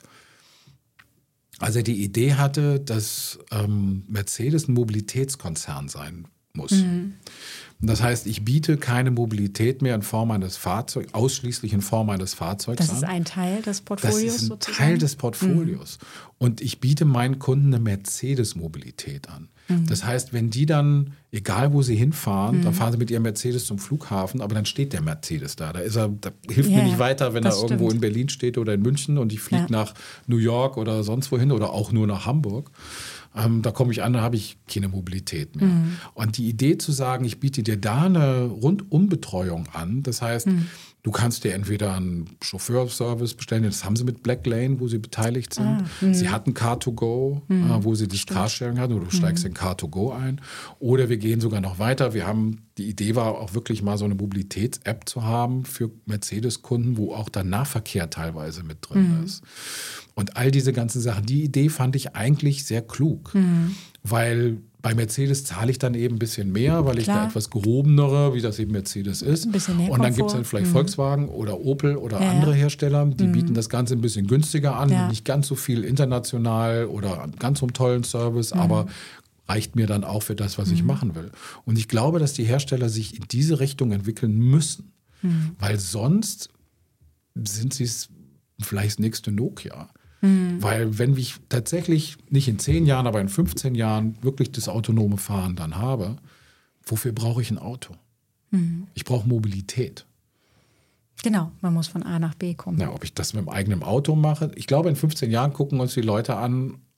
Als er die Idee hatte, dass Mercedes ein Mobilitätskonzern sein muss. Das heißt, ich biete keine Mobilität mehr in Form eines Fahrzeugs, ausschließlich in Form eines Fahrzeugs an. Das ist ein Teil des Portfolios sozusagen? sozusagen? Das ist ein Teil des Portfolios. Und ich biete meinen Kunden eine Mercedes-Mobilität an. Das heißt, wenn die dann, egal wo sie hinfahren, dann fahren sie mit ihrem Mercedes zum Flughafen, aber dann steht der Mercedes da. Da hilft mir nicht weiter, wenn er irgendwo in Berlin steht oder in München und ich fliege nach New York oder sonst wohin oder auch nur nach Hamburg. Da komme ich an, da habe ich keine Mobilität mehr. Und die Idee zu sagen, ich biete dir da eine Rundumbetreuung an, das heißt, du kannst dir entweder einen Chauffeurservice bestellen, das haben sie mit Black Lane, wo sie beteiligt sind. Sie hatten Car2Go, wo sie das Carsharing hatten, oder du steigst in Car2Go ein. Oder wir gehen sogar noch weiter. Die Idee war auch wirklich mal so eine Mobilitäts-App zu haben für Mercedes-Kunden, wo auch der Nahverkehr teilweise mit drin ist. Und all diese ganzen Sachen, die Idee fand ich eigentlich sehr klug, weil bei Mercedes zahle ich dann eben ein bisschen mehr, weil ich eine etwas gehobenere, wie das eben Mercedes ist. Und dann gibt es dann vielleicht Volkswagen oder Opel oder andere Hersteller, die bieten das Ganze ein bisschen günstiger an, nicht ganz so viel international oder ganz so einen tollen Service, aber reicht mir dann auch für das, was ich machen will. Und ich glaube, dass die Hersteller sich in diese Richtung entwickeln müssen, weil sonst sind sie vielleicht das nächste Nokia. Weil wenn ich tatsächlich nicht in 10 Jahren, aber in 15 Jahren wirklich das autonome Fahren dann habe, wofür brauche ich ein Auto? Ich brauche Mobilität. Genau, man muss von A nach B kommen. Ja, ob ich das mit dem eigenen Auto mache? Ich glaube, in 15 Jahren gucken uns die Leute an,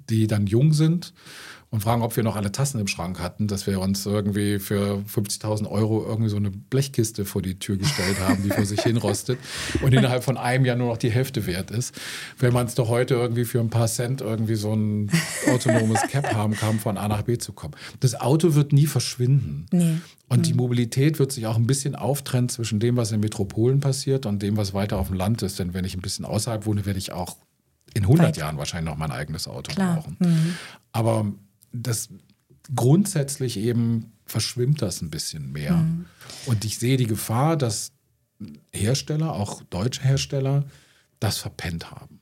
die dann jung sind und fragen, ob wir noch alle Tassen im Schrank hatten, dass wir uns irgendwie für 50.000 € irgendwie so eine Blechkiste vor die Tür gestellt haben, die vor sich hinrostet und innerhalb von einem Jahr nur noch die Hälfte wert ist. Wenn man es doch heute irgendwie für ein paar Cent irgendwie so ein autonomes Cab haben kann, von A nach B zu kommen. Das Auto wird nie verschwinden. Nee. Und die Mobilität wird sich auch ein bisschen auftrennen zwischen dem, was in Metropolen passiert und dem, was weiter auf dem Land ist. Denn wenn ich ein bisschen außerhalb wohne, werde ich auch in 100 Jahren wahrscheinlich noch mein eigenes Auto brauchen. Aber das grundsätzlich eben verschwimmt das ein bisschen mehr. Und ich sehe die Gefahr, dass Hersteller, auch deutsche Hersteller, das verpennt haben.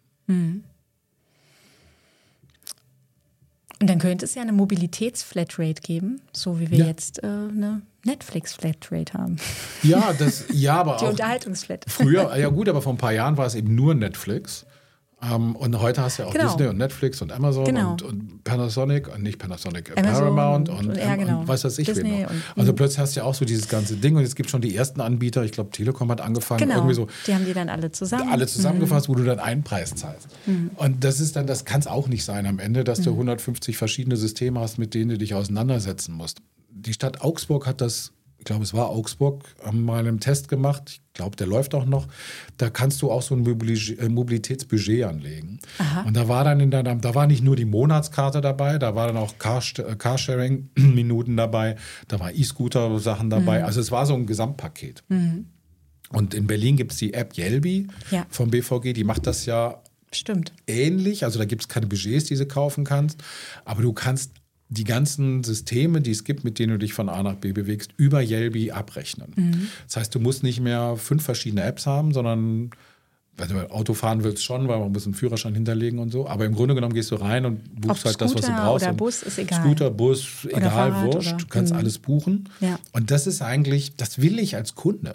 Und dann könnte es ja eine Mobilitäts-Flatrate geben, so wie wir jetzt eine Netflix-Flatrate haben. Ja, aber die auch Unterhaltungsflat. früher, ja gut, aber vor ein paar Jahren war es eben nur Netflix. Und heute hast du ja auch Disney und Netflix und Amazon und Panasonic, nicht Panasonic, Paramount und weiß was ich Disney will noch. Also plötzlich hast du ja auch so dieses ganze Ding und jetzt gibt es schon die ersten Anbieter, ich glaube Telekom hat angefangen, irgendwie so. Die haben die dann alle zusammen. Alle zusammengefasst, wo du dann einen Preis zahlst. Und das ist dann, das kann es auch nicht sein am Ende, dass du 150 verschiedene Systeme hast, mit denen du dich auseinandersetzen musst. Die Stadt Augsburg hat das, ich glaube, es war Augsburg, haben mal einen Test gemacht. Ich glaube, der läuft auch noch. Da kannst du auch so ein Mobilitätsbudget anlegen. Aha. Und da war dann da war nicht nur die Monatskarte dabei, da war dann auch Carsharing-Minuten dabei, da war E-Scooter-Sachen dabei. Also es war so ein Gesamtpaket. Und in Berlin gibt es die App Yelby vom BVG, die macht das ja ähnlich. Also da gibt es keine Budgets, die du kaufen kannst, aber du kannst die ganzen Systeme, die es gibt, mit denen du dich von A nach B bewegst, über Yelby abrechnen. Das heißt, du musst nicht mehr 5 verschiedene Apps haben, sondern wenn du Auto fahren willst schon, weil man muss einen Führerschein hinterlegen und so. Aber im Grunde genommen gehst du rein und buchst halt das, was du brauchst. Oder Bus ist egal. Scooter, Bus, egal, Fahrrad, wurscht. Du kannst alles buchen. Ja. Und das ist eigentlich, das will ich als Kunde.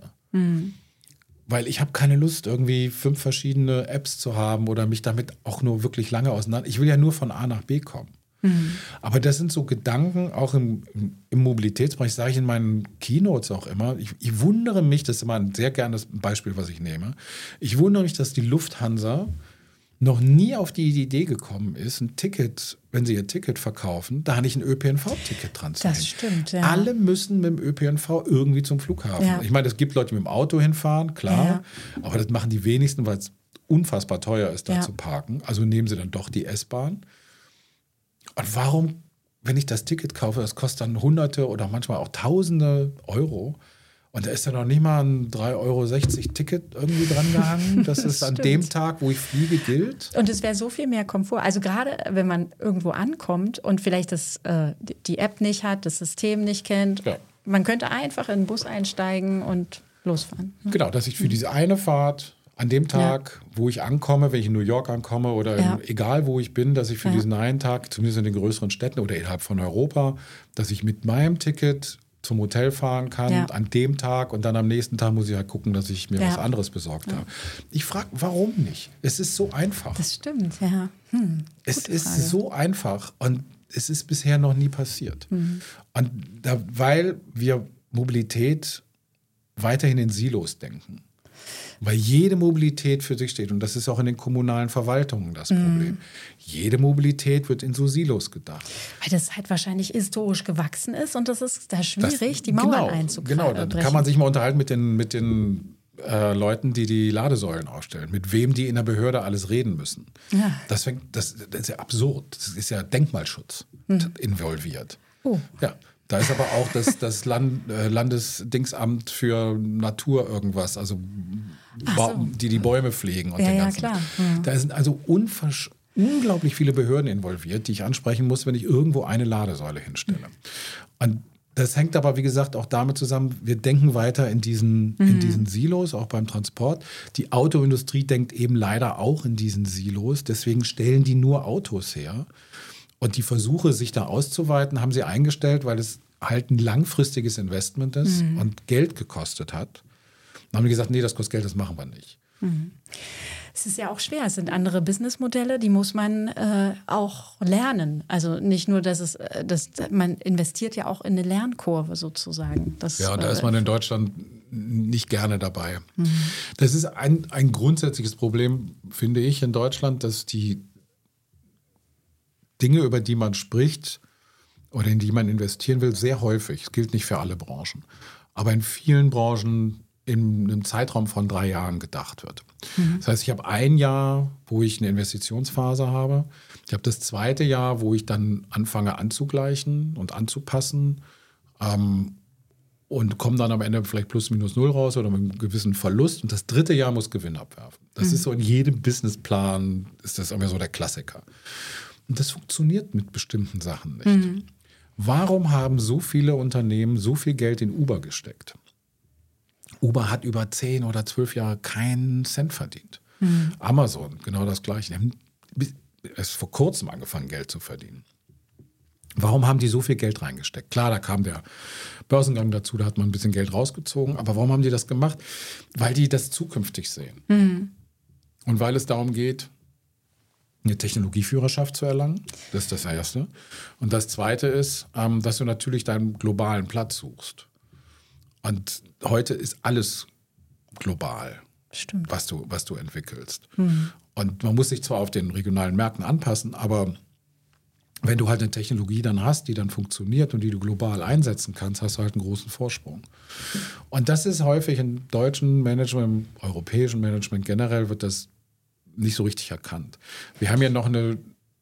Weil ich habe keine Lust, irgendwie 5 verschiedene Apps zu haben oder mich damit auch nur wirklich lange auseinander. Ich will ja nur von A nach B kommen. Aber das sind so Gedanken, auch im Mobilitätsbereich, sage ich in meinen Keynotes auch immer. Ich wundere mich, das ist immer ein sehr gernes Beispiel, was ich nehme. Ich wundere mich, dass die Lufthansa noch nie auf die Idee gekommen ist, ein Ticket, wenn sie ihr Ticket verkaufen, da nicht ein ÖPNV-Ticket dran zu hängen. Das stimmt, ja. Alle müssen mit dem ÖPNV irgendwie zum Flughafen. Ja. Ich meine, es gibt Leute, die mit dem Auto hinfahren, klar. Aber das machen die wenigsten, weil es unfassbar teuer ist, da zu parken. Also nehmen sie dann doch die S-Bahn. Und warum, wenn ich das Ticket kaufe, das kostet dann Hunderte oder manchmal auch Tausende Euro und da ist dann noch nicht mal ein 3,60 € Ticket irgendwie dran gehangen, dass es an dem Tag, wo ich fliege, gilt. Und es wäre so viel mehr Komfort. Also gerade, wenn man irgendwo ankommt und vielleicht die App nicht hat, das System nicht kennt, man könnte einfach in den Bus einsteigen und losfahren. Ne? Genau, dass ich für diese eine Fahrt an dem Tag, wo ich ankomme, wenn ich in New York ankomme oder egal wo ich bin, dass ich für diesen einen Tag, zumindest in den größeren Städten oder innerhalb von Europa, dass ich mit meinem Ticket zum Hotel fahren kann an dem Tag und dann am nächsten Tag muss ich halt gucken, dass ich mir was anderes besorgt habe. Ich frage, warum nicht? Es ist so einfach. Das stimmt, ja. Es ist so einfach und es ist bisher noch nie passiert. Und weil wir Mobilität weiterhin in Silos denken. Weil jede Mobilität für sich steht. Und das ist auch in den kommunalen Verwaltungen das Problem. Jede Mobilität wird in so Silos gedacht. Weil das halt wahrscheinlich historisch gewachsen ist und das ist da schwierig, die Mauern einzubrechen. Genau, dann kann man sich mal unterhalten mit den Leuten, die die Ladesäulen aufstellen. Mit wem die in der Behörde alles reden müssen. Ja. Das ist ja absurd. Das ist ja Denkmalschutz involviert. Oh. Ja. Da ist aber auch das Landesdingsamt für Natur irgendwas, also die Bäume pflegen und den ganzen. Ja, klar. Ja. Da sind also unglaublich viele Behörden involviert, die ich ansprechen muss, wenn ich irgendwo eine Ladesäule hinstelle. Und das hängt aber, wie gesagt, auch damit zusammen, wir denken weiter in diesen Silos, auch beim Transport. Die Autoindustrie denkt eben leider auch in diesen Silos, deswegen stellen die nur Autos her. Und die Versuche, sich da auszuweiten, haben sie eingestellt, weil es halt ein langfristiges Investment ist und Geld gekostet hat. Dann haben die gesagt, nee, das kostet Geld, das machen wir nicht. Es ist ja auch schwer. Es sind andere Businessmodelle, die muss man auch lernen. Also nicht nur, man investiert ja auch in eine Lernkurve sozusagen. Und da ist man in Deutschland nicht gerne dabei. Das ist ein grundsätzliches Problem, finde ich, in Deutschland, dass Dinge, über die man spricht oder in die man investieren will, sehr häufig, es gilt nicht für alle Branchen, aber in vielen Branchen in einem Zeitraum von 3 Jahren gedacht wird. Das heißt, ich habe ein Jahr, wo ich eine Investitionsphase habe. Ich habe das zweite Jahr, wo ich dann anfange anzugleichen und anzupassen und komme dann am Ende vielleicht plus minus null raus oder mit einem gewissen Verlust. Und das dritte Jahr muss Gewinn abwerfen. Das ist so in jedem Businessplan, ist das immer so der Klassiker. Und das funktioniert mit bestimmten Sachen nicht. Warum haben so viele Unternehmen so viel Geld in Uber gesteckt? Uber hat über 10 oder 12 Jahre keinen Cent verdient. Amazon, genau das Gleiche. Die haben erst vor kurzem angefangen, Geld zu verdienen. Warum haben die so viel Geld reingesteckt? Klar, da kam der Börsengang dazu, da hat man ein bisschen Geld rausgezogen. Aber warum haben die das gemacht? Weil die das zukünftig sehen. Und weil es darum geht, eine Technologieführerschaft zu erlangen. Das ist das Erste. Und das Zweite ist, dass du natürlich deinen globalen Platz suchst. Und heute ist alles global, was du entwickelst. Und man muss sich zwar auf den regionalen Märkten anpassen, aber wenn du halt eine Technologie dann hast, die dann funktioniert und die du global einsetzen kannst, hast du halt einen großen Vorsprung. Und das ist häufig im deutschen Management, im europäischen Management generell wird das nicht so richtig erkannt. Wir haben ja noch eine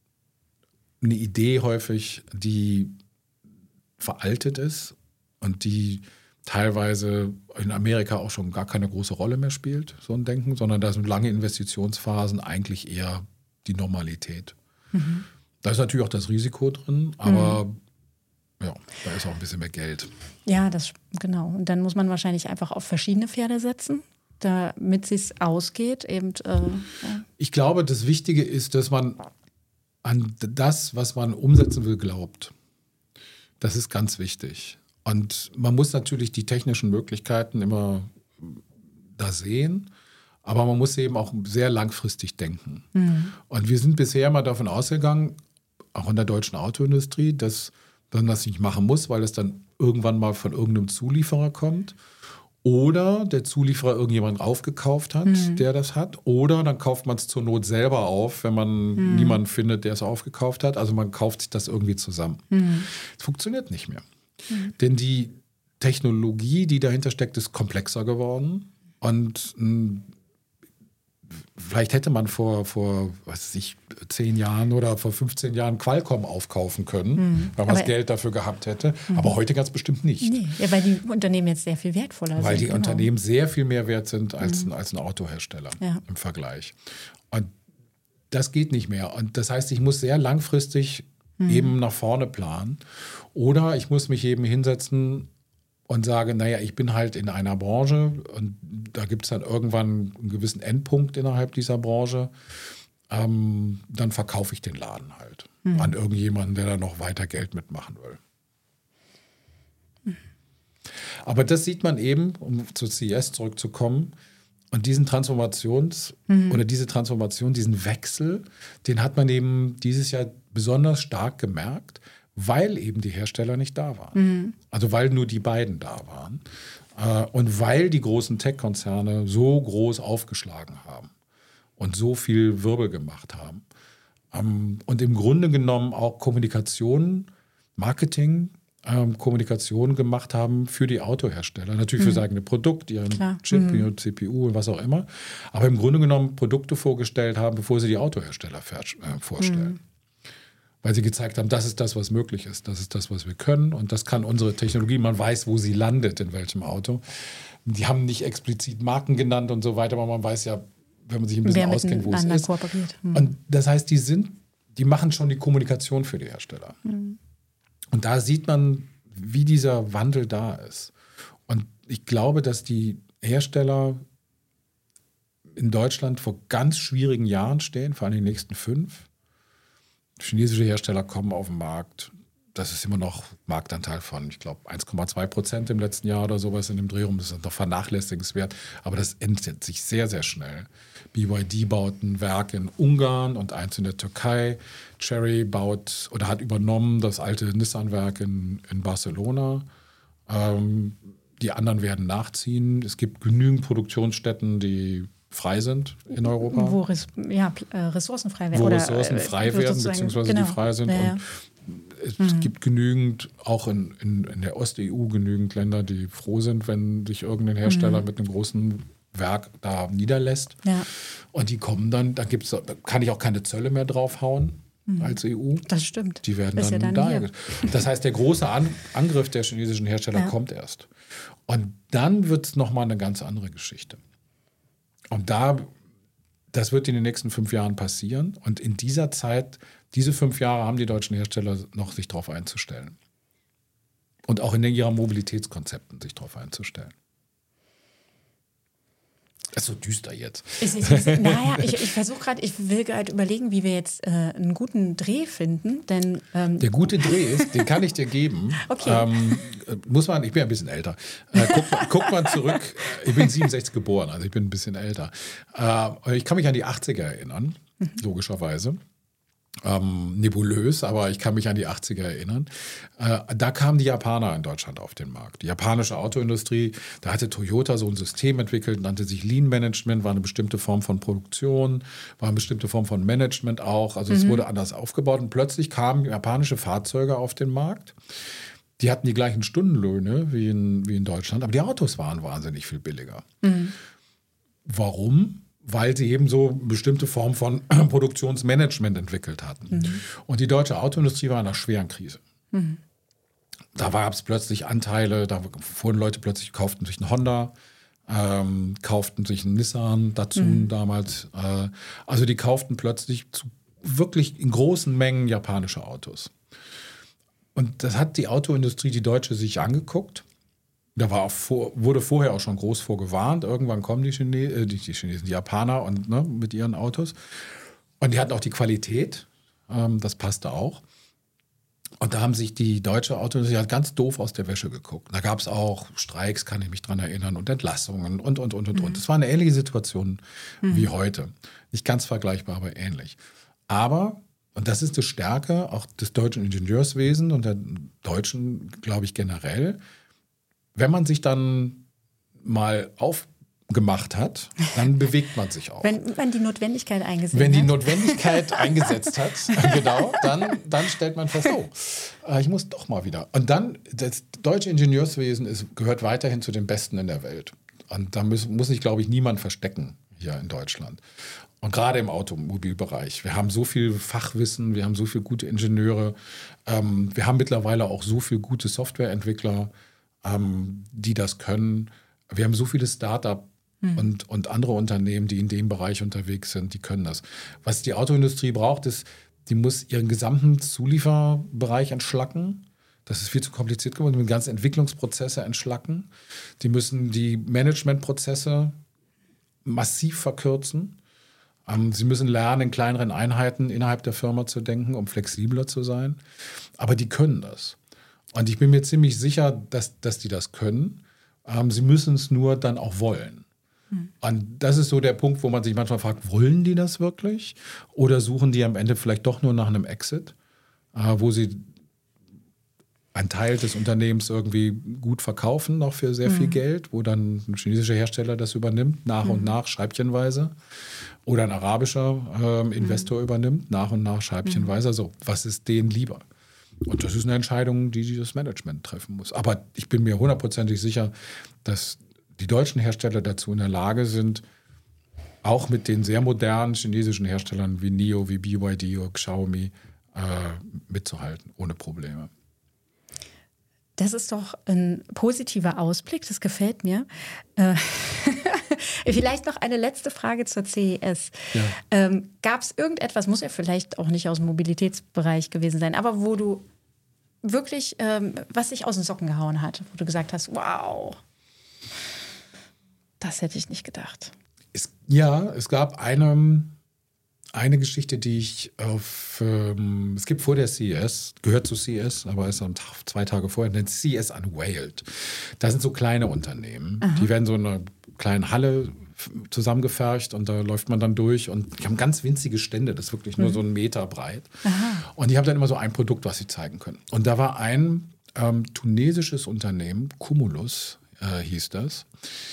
Idee häufig, die veraltet ist und die teilweise in Amerika auch schon gar keine große Rolle mehr spielt, so ein Denken, sondern da sind lange Investitionsphasen eigentlich eher die Normalität. Da ist natürlich auch das Risiko drin, aber ja, da ist auch ein bisschen mehr Geld. Ja, genau. Und dann muss man wahrscheinlich einfach auf verschiedene Pferde setzen, damit es ausgeht. Ich glaube, das Wichtige ist, dass man an das, was man umsetzen will, glaubt. Das ist ganz wichtig. Und man muss natürlich die technischen Möglichkeiten immer da sehen, aber man muss eben auch sehr langfristig denken. Und wir sind bisher mal davon ausgegangen, auch in der deutschen Autoindustrie, dass man das nicht machen muss, weil es dann irgendwann mal von irgendeinem Zulieferer kommt. Oder der Zulieferer irgendjemand aufgekauft hat, der das hat. Oder dann kauft man es zur Not selber auf, wenn man niemanden findet, der es aufgekauft hat. Also man kauft sich das irgendwie zusammen. Es funktioniert nicht mehr. Denn die Technologie, die dahinter steckt, ist komplexer geworden. Und vielleicht hätte man vor 10 Jahren oder vor 15 Jahren Qualcomm aufkaufen können, weil man das Geld dafür gehabt hätte. Aber heute ganz bestimmt nicht. Nee, ja, weil die Unternehmen jetzt sehr viel wertvoller sind. Weil die Unternehmen sehr viel mehr wert sind als ein Autohersteller im Vergleich. Und das geht nicht mehr. Und das heißt, ich muss sehr langfristig eben nach vorne planen. Oder ich muss mich eben hinsetzen und sage, naja, ich bin halt in einer Branche und da gibt es dann irgendwann einen gewissen Endpunkt innerhalb dieser Branche. Dann verkaufe ich den Laden halt an irgendjemanden, der da noch weiter Geld mitmachen will. Aber das sieht man eben, um zur CES zurückzukommen, und diesen oder diese Transformation, diesen Wechsel, den hat man eben dieses Jahr besonders stark gemerkt, weil eben die Hersteller nicht da waren. Also weil nur die beiden da waren. Und weil die großen Tech-Konzerne so groß aufgeschlagen haben und so viel Wirbel gemacht haben. Und im Grunde genommen auch Kommunikation, Marketing, Kommunikation gemacht haben für die Autohersteller. Natürlich für das eigene Produkt, ihren Chip, ihren CPU und was auch immer. Aber im Grunde genommen Produkte vorgestellt haben, bevor sie die Autohersteller vorstellen. Weil sie gezeigt haben, das ist das, was möglich ist. Das ist das, was wir können. Und das kann unsere Technologie. Man weiß, wo sie landet, in welchem Auto. Die haben nicht explizit Marken genannt und so weiter, aber man weiß ja, wenn man sich ein bisschen auskennt, wo es ist. Kooperiert. Und das heißt, die machen schon die Kommunikation für die Hersteller. Und da sieht man, wie dieser Wandel da ist. Und ich glaube, dass die Hersteller in Deutschland vor ganz schwierigen Jahren stehen, vor allem die nächsten 5. Chinesische Hersteller kommen auf den Markt. Das ist immer noch Marktanteil von, ich glaube, 1,2% im letzten Jahr oder sowas in dem Dreh rum. Das ist noch vernachlässigenswert, aber das ändert sich sehr, sehr schnell. BYD baut ein Werk in Ungarn und eins in der Türkei. Chery baut oder hat übernommen das alte Nissan-Werk in Barcelona. Die anderen werden nachziehen. Es gibt genügend Produktionsstätten, die frei sind in Europa. Wo Ressourcen frei werden. Wo oder, Ressourcen frei werden, beziehungsweise die frei sind. Ja. Und es gibt genügend, auch in der Ost-EU, genügend Länder, die froh sind, wenn sich irgendein Hersteller mit einem großen Werk da niederlässt. Ja. Und die kommen dann, da kann ich auch keine Zölle mehr draufhauen als EU. Das stimmt. Die werden Ist dann, ja dann da. hier. Das heißt, der große Angriff der chinesischen Hersteller kommt erst. Und dann wird es nochmal eine ganz andere Geschichte. Und das wird in den nächsten 5 Jahren passieren. Und in dieser Zeit, diese 5 Jahre haben die deutschen Hersteller noch, sich darauf einzustellen. Und auch in ihren Mobilitätskonzepten sich darauf einzustellen. Das ist so düster jetzt. Naja, ich versuche gerade, ich will gerade überlegen, wie wir jetzt einen guten Dreh finden. Denn, der gute Dreh ist, den kann ich dir geben. Okay. Ich bin ein bisschen älter. Guck mal zurück. Ich bin 67 geboren, also ich bin ein bisschen älter. Ich kann mich an die 80er erinnern, logischerweise. Nebulös, aber ich kann mich an die 80er erinnern. Da kamen die Japaner in Deutschland auf den Markt. Die japanische Autoindustrie, da hatte Toyota so ein System entwickelt, nannte sich Lean Management, war eine bestimmte Form von Produktion, war eine bestimmte Form von Management auch. Also es wurde anders aufgebaut und plötzlich kamen japanische Fahrzeuge auf den Markt. Die hatten die gleichen Stundenlöhne wie in Deutschland, aber die Autos waren wahnsinnig viel billiger. Warum? Weil sie eben so eine bestimmte Form von Produktionsmanagement entwickelt hatten. Und die deutsche Autoindustrie war in einer schweren Krise. Da gab es plötzlich Anteile, da fuhren Leute plötzlich, kauften sich einen Honda, kauften sich einen Nissan, Datsun damals. Also die kauften plötzlich wirklich in großen Mengen japanische Autos. Und das hat die Autoindustrie, die deutsche, sich angeguckt. Da wurde vorher auch schon groß vorgewarnt. Irgendwann kommen die Chinesen, die Japaner und mit ihren Autos. Und die hatten auch die Qualität. Das passte auch. Und da haben sich die deutsche Autoindustrie ganz doof aus der Wäsche geguckt. Da gab es auch Streiks, kann ich mich dran erinnern, und Entlassungen und. Das war eine ähnliche Situation wie heute. Nicht ganz vergleichbar, aber ähnlich. Aber, und das ist die Stärke auch des deutschen Ingenieurswesens und der Deutschen, glaube ich, generell, wenn man sich dann mal aufgemacht hat, dann bewegt man sich auch. Wenn man die Notwendigkeit eingesetzt hat. Wenn die Notwendigkeit eingesetzt hat, genau, dann stellt man fest, ich muss doch mal wieder. Und dann, das deutsche Ingenieurswesen gehört weiterhin zu den Besten in der Welt. Und da muss sich, glaube ich, niemand verstecken hier in Deutschland. Und gerade im Automobilbereich. Wir haben so viel Fachwissen, wir haben so viele gute Ingenieure, wir haben mittlerweile auch so viele gute Softwareentwickler, die das können. Wir haben so viele Start-up und andere Unternehmen, die in dem Bereich unterwegs sind, die können das. Was die Autoindustrie braucht, ist, die muss ihren gesamten Zulieferbereich entschlacken. Das ist viel zu kompliziert geworden. Die müssen ganze Entwicklungsprozesse entschlacken. Die müssen die Managementprozesse massiv verkürzen. Sie müssen lernen, in kleineren Einheiten innerhalb der Firma zu denken, um flexibler zu sein. Aber die können das. Und ich bin mir ziemlich sicher, dass die das können. Sie müssen es nur dann auch wollen. Und das ist so der Punkt, wo man sich manchmal fragt, wollen die das wirklich? Oder suchen die am Ende vielleicht doch nur nach einem Exit, wo sie einen Teil des Unternehmens irgendwie gut verkaufen, noch für sehr viel Geld, wo dann ein chinesischer Hersteller das übernimmt, nach und nach, scheibchenweise. Oder ein arabischer Investor übernimmt, nach und nach, scheibchenweise. Also was ist denen lieber? Und das ist eine Entscheidung, die das Management treffen muss. Aber ich bin mir 100% sicher, dass die deutschen Hersteller dazu in der Lage sind, auch mit den sehr modernen chinesischen Herstellern wie NIO, wie BYD oder Xiaomi mitzuhalten, ohne Probleme. Das ist doch ein positiver Ausblick, das gefällt mir. Vielleicht noch eine letzte Frage zur CES. Ja. Gab es irgendetwas, muss ja vielleicht auch nicht aus dem Mobilitätsbereich gewesen sein, aber wo du wirklich, was dich aus den Socken gehauen hat, wo du gesagt hast, wow, das hätte ich nicht gedacht. Es gab eine Geschichte, die ich es gibt vor der CES, gehört zu CES, aber ist am Tag, 2 Tage vorher, nennt CES Unveiled. Das sind so kleine Unternehmen, die werden so in einer kleinen Halle zusammengefercht und da läuft man dann durch und die haben ganz winzige Stände, das ist wirklich nur so 1 Meter breit. Aha. Und die haben dann immer so ein Produkt, was sie zeigen können. Und da war ein tunesisches Unternehmen, Cumulus hieß das,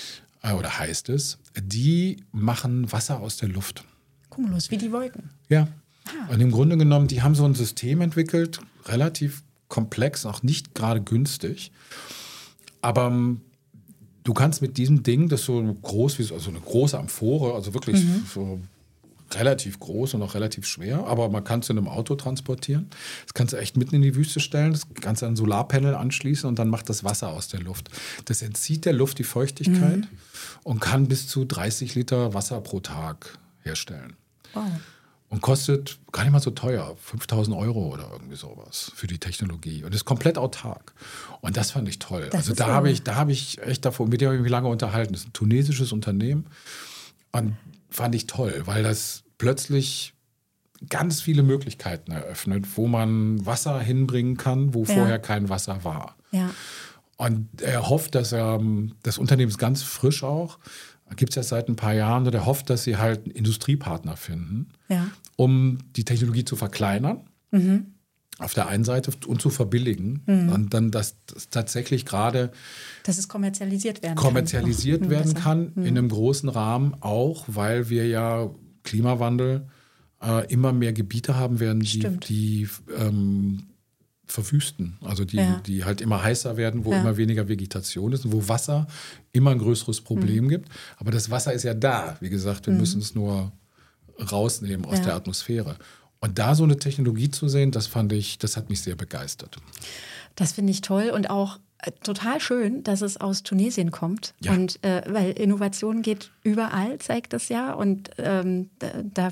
oder heißt es, die machen Wasser aus der Luft. Cumulus, wie die Wolken. Ja. Und im Grunde genommen, die haben so ein System entwickelt, relativ komplex, auch nicht gerade günstig. Aber du kannst mit diesem Ding, das so groß wie also eine große Amphore, also wirklich so relativ groß und auch relativ schwer, aber man kann es in einem Auto transportieren. Das kannst du echt mitten in die Wüste stellen, das kannst du an ein Solarpanel anschließen und dann macht das Wasser aus der Luft. Das entzieht der Luft die Feuchtigkeit und kann bis zu 30 Liter Wasser pro Tag herstellen. Wow. Und kostet gar nicht mal so teuer, 5.000 € oder irgendwie sowas für die Technologie. Und ist komplett autark. Und das fand ich toll. Das also da habe ich echt davon, mit dem habe ich mich lange unterhalten. Das ist ein tunesisches Unternehmen. Und fand ich toll, weil das plötzlich ganz viele Möglichkeiten eröffnet, wo man Wasser hinbringen kann, wo vorher kein Wasser war. Ja. Und er hofft, dass das Unternehmen ist ganz frisch auch, gibt es ja seit ein paar Jahren, und er hofft, dass sie halt einen Industriepartner finden, um die Technologie zu verkleinern, auf der einen Seite, und zu verbilligen. Und dann, dass tatsächlich gerade dass es kommerzialisiert werden kann in einem großen Rahmen, auch weil wir ja Klimawandel immer mehr Gebiete haben werden, die verwüsten, also die halt immer heißer werden, wo immer weniger Vegetation ist und wo Wasser immer ein größeres Problem gibt. Aber das Wasser ist ja da, wie gesagt, wir müssen es nur rausnehmen aus der Atmosphäre. Und da so eine Technologie zu sehen, das hat mich sehr begeistert. Das finde ich toll und auch total schön, dass es aus Tunesien kommt. Ja. Und weil Innovation geht überall, zeigt das ja. Und da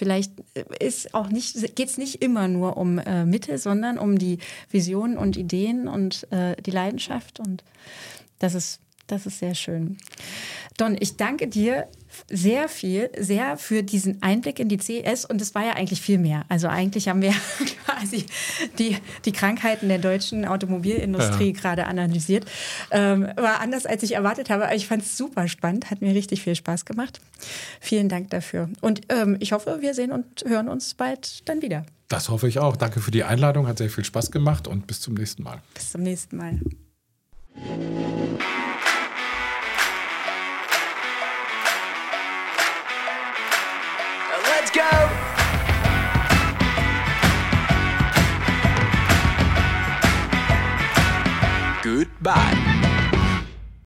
geht es nicht immer nur um Mittel, sondern um die Visionen und Ideen und die Leidenschaft. Und das ist sehr schön. Don, ich danke dir sehr für diesen Einblick in die CES, und es war ja eigentlich viel mehr. Also eigentlich haben wir quasi die Krankheiten der deutschen Automobilindustrie gerade analysiert. War anders, als ich erwartet habe, aber ich fand es super spannend, hat mir richtig viel Spaß gemacht. Vielen Dank dafür. Und ich hoffe, wir sehen und hören uns bald dann wieder. Das hoffe ich auch. Danke für die Einladung, hat sehr viel Spaß gemacht und bis zum nächsten Mal. Bis zum nächsten Mal. Let's go!